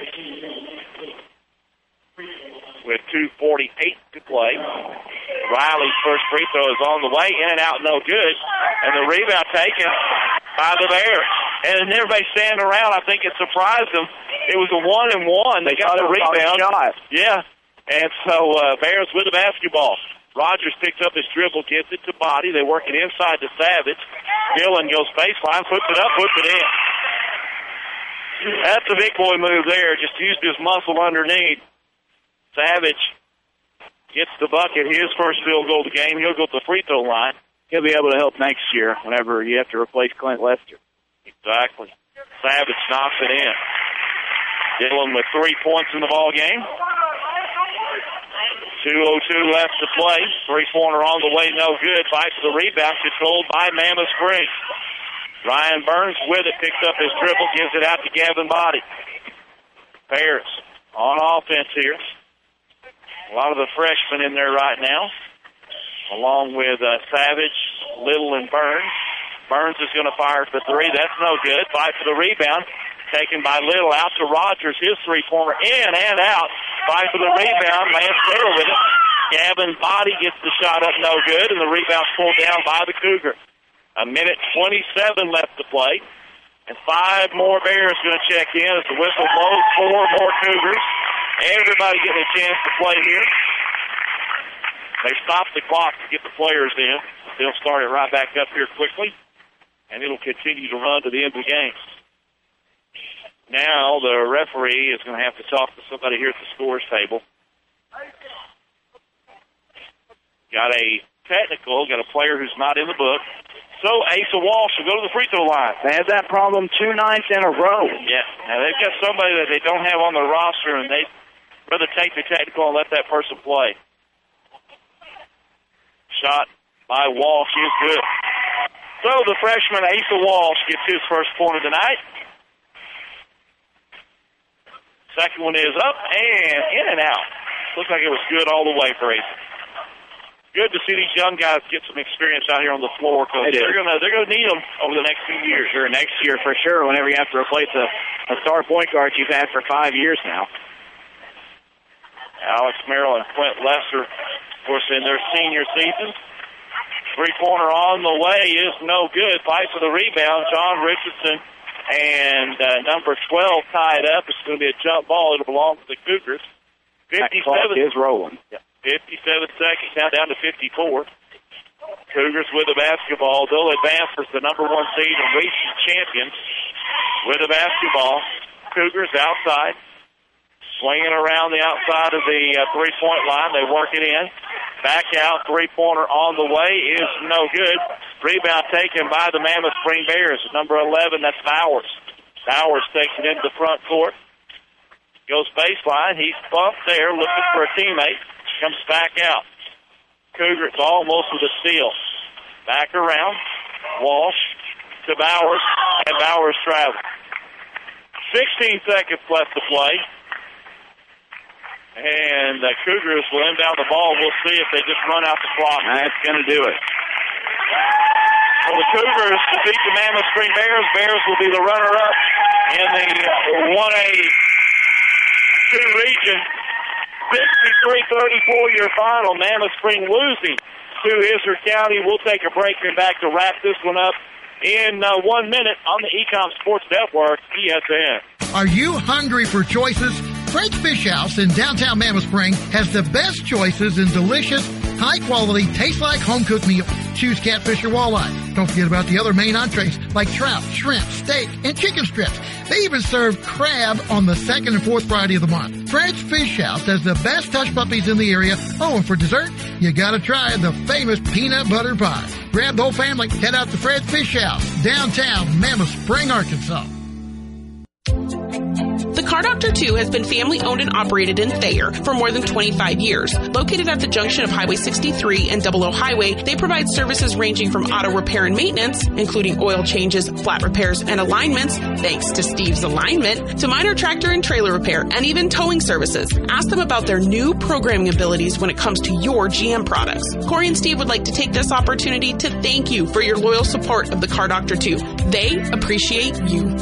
with two forty-eight to play. Riley's first free throw is on the way. In and out, no good. And the rebound taken by the Bears. And everybody standing around, I think it surprised them. It was a one and one. They got the rebound. Yeah. And so uh, Bears with the basketball. Rogers picks up his dribble, gives it to Body. They work it inside to Savage. Dillon goes baseline, puts it up, puts it in. That's a big boy move there. Just used his muscle underneath. Savage gets the bucket. His first field goal of the game. He'll go to the free throw line. He'll be able to help next year whenever you have to replace Clint Lester. Exactly. Savage knocks it in. Dillon with three points in the ball game. two oh two left to play. Three-pointer on the way, no good. Fight for the rebound, controlled by Mammoth Spring. Ryan Burns with it, picks up his dribble, gives it out to Gavin Body. Bears on offense here. A lot of the freshmen in there right now, along with uh, Savage, Little, and Burns. Burns is going to fire for three. That's no good. Fight for the rebound. Taken by Little out to Rogers. His three-pointer in and out. Fight for the rebound. Lance Little with it. Gavin Body gets the shot up, no good, and the rebound pulled down by the Cougars. A minute twenty-seven left to play. And five more Bears going to check in as the whistle blows. Four more Cougars. Everybody getting a chance to play here. They stop the clock to get the players in. They'll start it right back up here quickly. And it'll continue to run to the end of the game. Now the referee is going to have to talk to somebody here at the scores table. Got a technical, got a player who's not in the book. So Asa Walsh will go to the free throw line. They had that problem two nights in a row. Yeah. Now they've got somebody that they don't have on their roster, and they'd rather take the technical and let that person play. Shot by Walsh is good. So the freshman Asa Walsh gets his first point of the night. Second one is up and in and out. Looks like it was good all the way for Asa. good to see these young guys get some experience out here on the floor because they're going to they're going to need them over the next few years. Sure, next year for sure. Whenever you have to replace a, a star point guard you've had for five years now. Alex Merrill and Clint Lester, of course, in their senior season. Three-pointer on the way is no good. Fight for the rebound. John Richardson and uh, number twelve tied up. It's going to be a jump ball. It'll belong to the Cougars. fifty-seven is rolling. fifty-seven seconds, now down to fifty-four. Cougars with the basketball. They'll advance as the number one seed and region champions with the basketball. Cougars outside. Swinging around the outside of the uh, three-point line. They work it in. Back out. Three-pointer on the way is no good. Rebound taken by the Mammoth Spring Bears. Number eleven, that's Bowers. Bowers takes it into the front court. Goes baseline. He's bumped there looking for a teammate. Comes back out. Cougars almost with a steal. Back around. Walsh to Bowers. And Bowers travels. sixteen seconds left to play. And the Cougars will inbound the ball. We'll see if they just run out the clock. That's going to do it. For the Cougars to beat the Mammoth Spring Bears, Bears will be the runner-up in the one A two region. sixty-three thirty-four your final. Mammoth Spring losing to Izard County. We'll take a break and back to wrap this one up in uh, one minute on the Ecom Sports Network, E S N. Are you hungry for choices? Fred's Fish House in downtown Mammoth Spring has the best choices in delicious, high-quality, taste-like home-cooked meals. Choose catfish or walleye. Don't forget about the other main entrees like trout, shrimp, steak, and chicken strips. They even serve crab on the second and fourth Friday of the month. Fred's Fish House has the best hush puppies in the area. Oh, and for dessert, you gotta try the famous peanut butter pie. Grab the whole family, head out to Fred's Fish House, downtown Mammoth Spring, Arkansas. The Car Doctor two has been family-owned and operated in Thayer for more than twenty-five years. Located at the junction of Highway sixty-three and Double O Highway, they provide services ranging from auto repair and maintenance, including oil changes, flat repairs, and alignments, thanks to Steve's Alignment, to minor tractor and trailer repair, and even towing services. Ask them about their new programming abilities when it comes to your G M products. Corey and Steve would like to take this opportunity to thank you for your loyal support of the Car Doctor two. They appreciate you.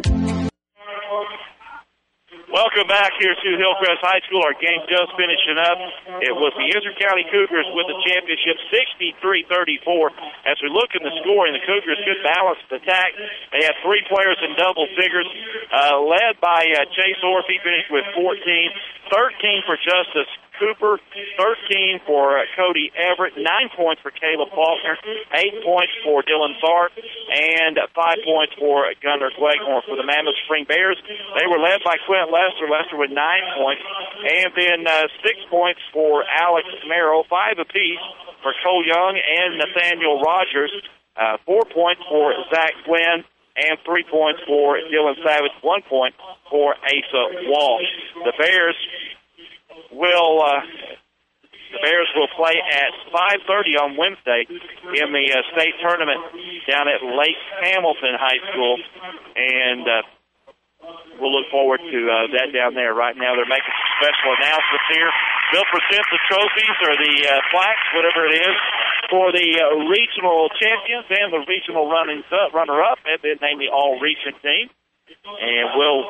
Welcome back here to Hillcrest High School. Our game just finishing up. It was the Izard County Cougars with the championship, sixty-three thirty-four. As we look in the scoring, the Cougars good balanced attack. They had three players in double figures, uh, led by uh, Chase Orth. He finished with fourteen, thirteen for Justice Cooper, thirteen for uh, Cody Everett, nine points for Caleb Faulkner, eight points for Dylan Tharp, and five points for Gunnar Quagmore. For the Mammoth Spring Bears, they were led by Clint Lester. Lester with nine points, and then uh, six points for Alex Merrill, five apiece for Cole Young and Nathaniel Rogers, uh, four points for Zach Glenn, and three points for Dylan Savage, one point for Asa Walsh. The Bears will uh, the Bears will play at five thirty on Wednesday in the uh, state tournament down at Lake Hamilton High School, and uh, we'll look forward to uh, that down there. Right now they're making some special announcements here. They'll present the trophies or the uh, plaques, whatever it is, for the uh, regional champions and the regional runnings up, runner-up, and then name the all-region team. And we'll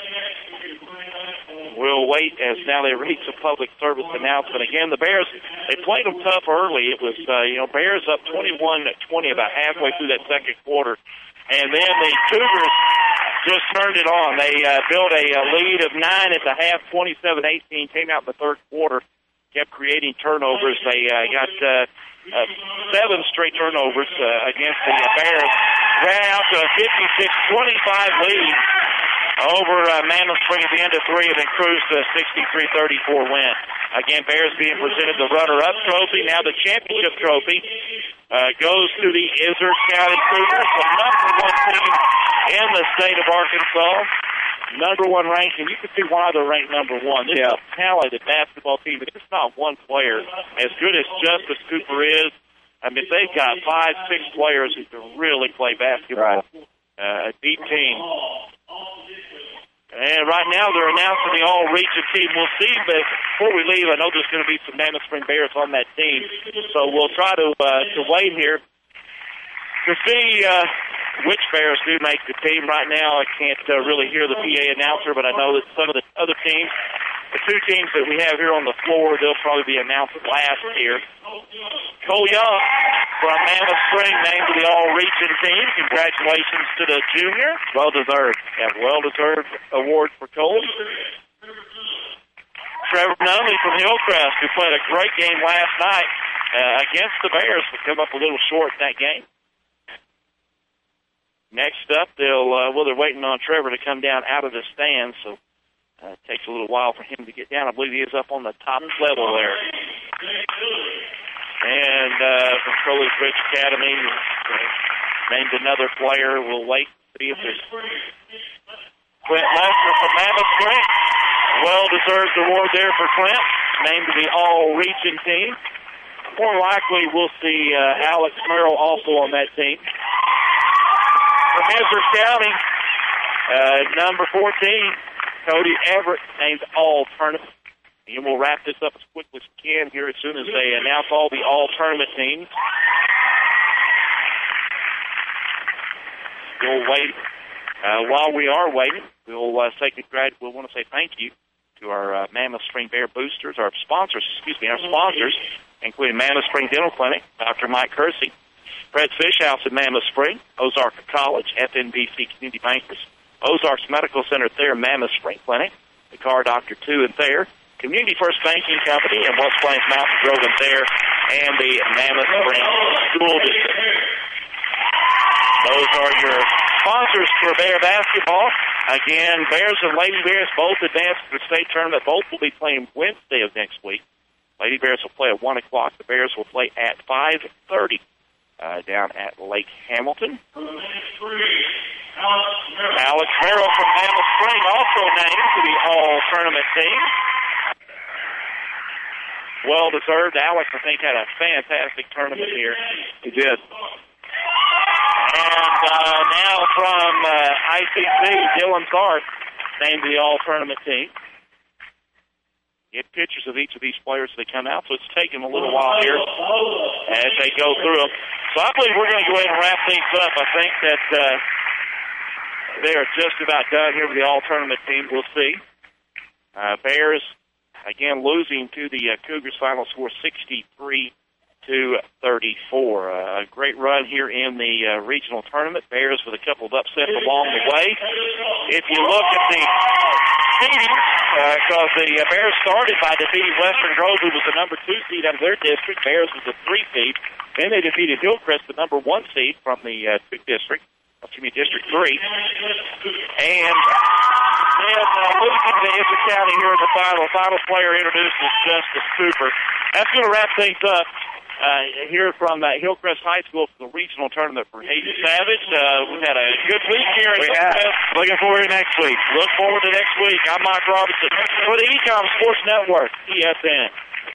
we'll wait as now they reach a public service announcement. Again, the Bears, they played them tough early. It was, uh, you know, Bears up twenty-one twenty about halfway through that second quarter. And then the Cougars just turned it on. They uh, built a, a lead of nine at the half, twenty-seven eighteen, came out in the third quarter, kept creating turnovers. They uh, got uh, uh, seven straight turnovers uh, against the uh, Bears. Ran out to a fifty-six twenty-five lead over uh, Mammoth Spring at the end of three, and then cruised to a sixty-three thirty-four win. Again, Bears being presented the runner-up trophy. Now the championship trophy uh, goes to the Izard County Cougars, the number one team in the state of Arkansas. Number one ranked, and you can see why they're ranked number one. This yeah. is a talented basketball team, but it's not one player. As good as Justice Cooper is, I mean, they've got five, six players who can really play basketball. Right. Uh, a deep team. And right now they're announcing the all-region team. We'll see, but before we leave, I know there's going to be some Mammoth Spring Bears on that team. So we'll try to uh, to wait here to see uh, which Bears do make the team. Right now I can't uh, really hear the P A announcer, but I know that some of the other teams, the two teams that we have here on the floor, they'll probably be announced last here. Cole Young from Mammoth Spring named to the all-region team. Congratulations to the junior. Well-deserved. Yeah, well-deserved award for Cole. Trevor Nunley from Hillcrest, who played a great game last night uh, against the Bears, will come up a little short in that game. Next up, they'll uh, well, they're waiting on Trevor to come down out of the stands, so uh, it takes a little while for him to get down. I believe he is up on the top level there. And uh, from Crowley's Ridge Academy, uh, named another player. We'll wait to see if there's Clint Lester from Mammoth Spring. Well-deserved award there for Clint, named to the all-region team. More likely, we'll see uh, Alex Merrill also on that team. From Ezra County, uh, number fourteen, Cody Everett, named all-tournament. And we'll wrap this up as quickly as we can here as soon as they announce all the all-tournament teams. We'll wait. Uh, while we are waiting, we'll uh, say congrat- we'll want to say thank you to our uh, Mammoth Spring Bear boosters, our sponsors, excuse me, our sponsors, including Mammoth Spring Dental Clinic, Doctor Mike Kersey, Fred's Fish House at Mammoth Spring, Ozark College, F N B C Community Bankers, Ozarks Medical Center Thayer, Mammoth Spring Clinic, the Car Doctor two and Thayer, Community First Banking Company, and West Plains Mountain Grove and Thayer, and the Mammoth Spring School District. Those are your sponsors for Bear basketball. Again, Bears and Lady Bears both advanced to the state tournament. Both will be playing Wednesday of next week. Lady Bears will play at one o'clock. The Bears will play at five thirty uh, down at Lake Hamilton. Alex Merrill from Mammoth Spring also named to the all-tournament team. Well-deserved. Alex, I think, had a fantastic tournament here. He did. And uh, now from uh, I C C, Dylan Tharp named to the all-tournament team. Get pictures of each of these players as they come out, so it's taking a little while here as they go through them. So I believe we're going to go ahead and wrap things up. I think that uh, they are just about done here with the all-tournament team. We'll see. Uh, Bears, again, losing to the uh, Cougars final score sixty-three to thirty-four. Uh, a great run here in the uh, regional tournament. Bears with a couple of upsets along the way. If you look at the seeding, because uh, the uh, Bears started by defeating Western Grove, who was the number two seed out of their district. Bears was the three seed. Then they defeated Hillcrest, the number one seed from the uh, two district, excuse me, District three. And then uh, losing to Ezra County here in the final. Final player introduced is Justice Cooper. That's going to wrap things up. Uh, here from uh, Hillcrest High School for the regional tournament for Hayden Savage. Uh, we've had a good week here at Hillcrest. Looking forward to next week. Look forward to next week. I'm Mike Robinson for the Ecom Sports Network, E S N.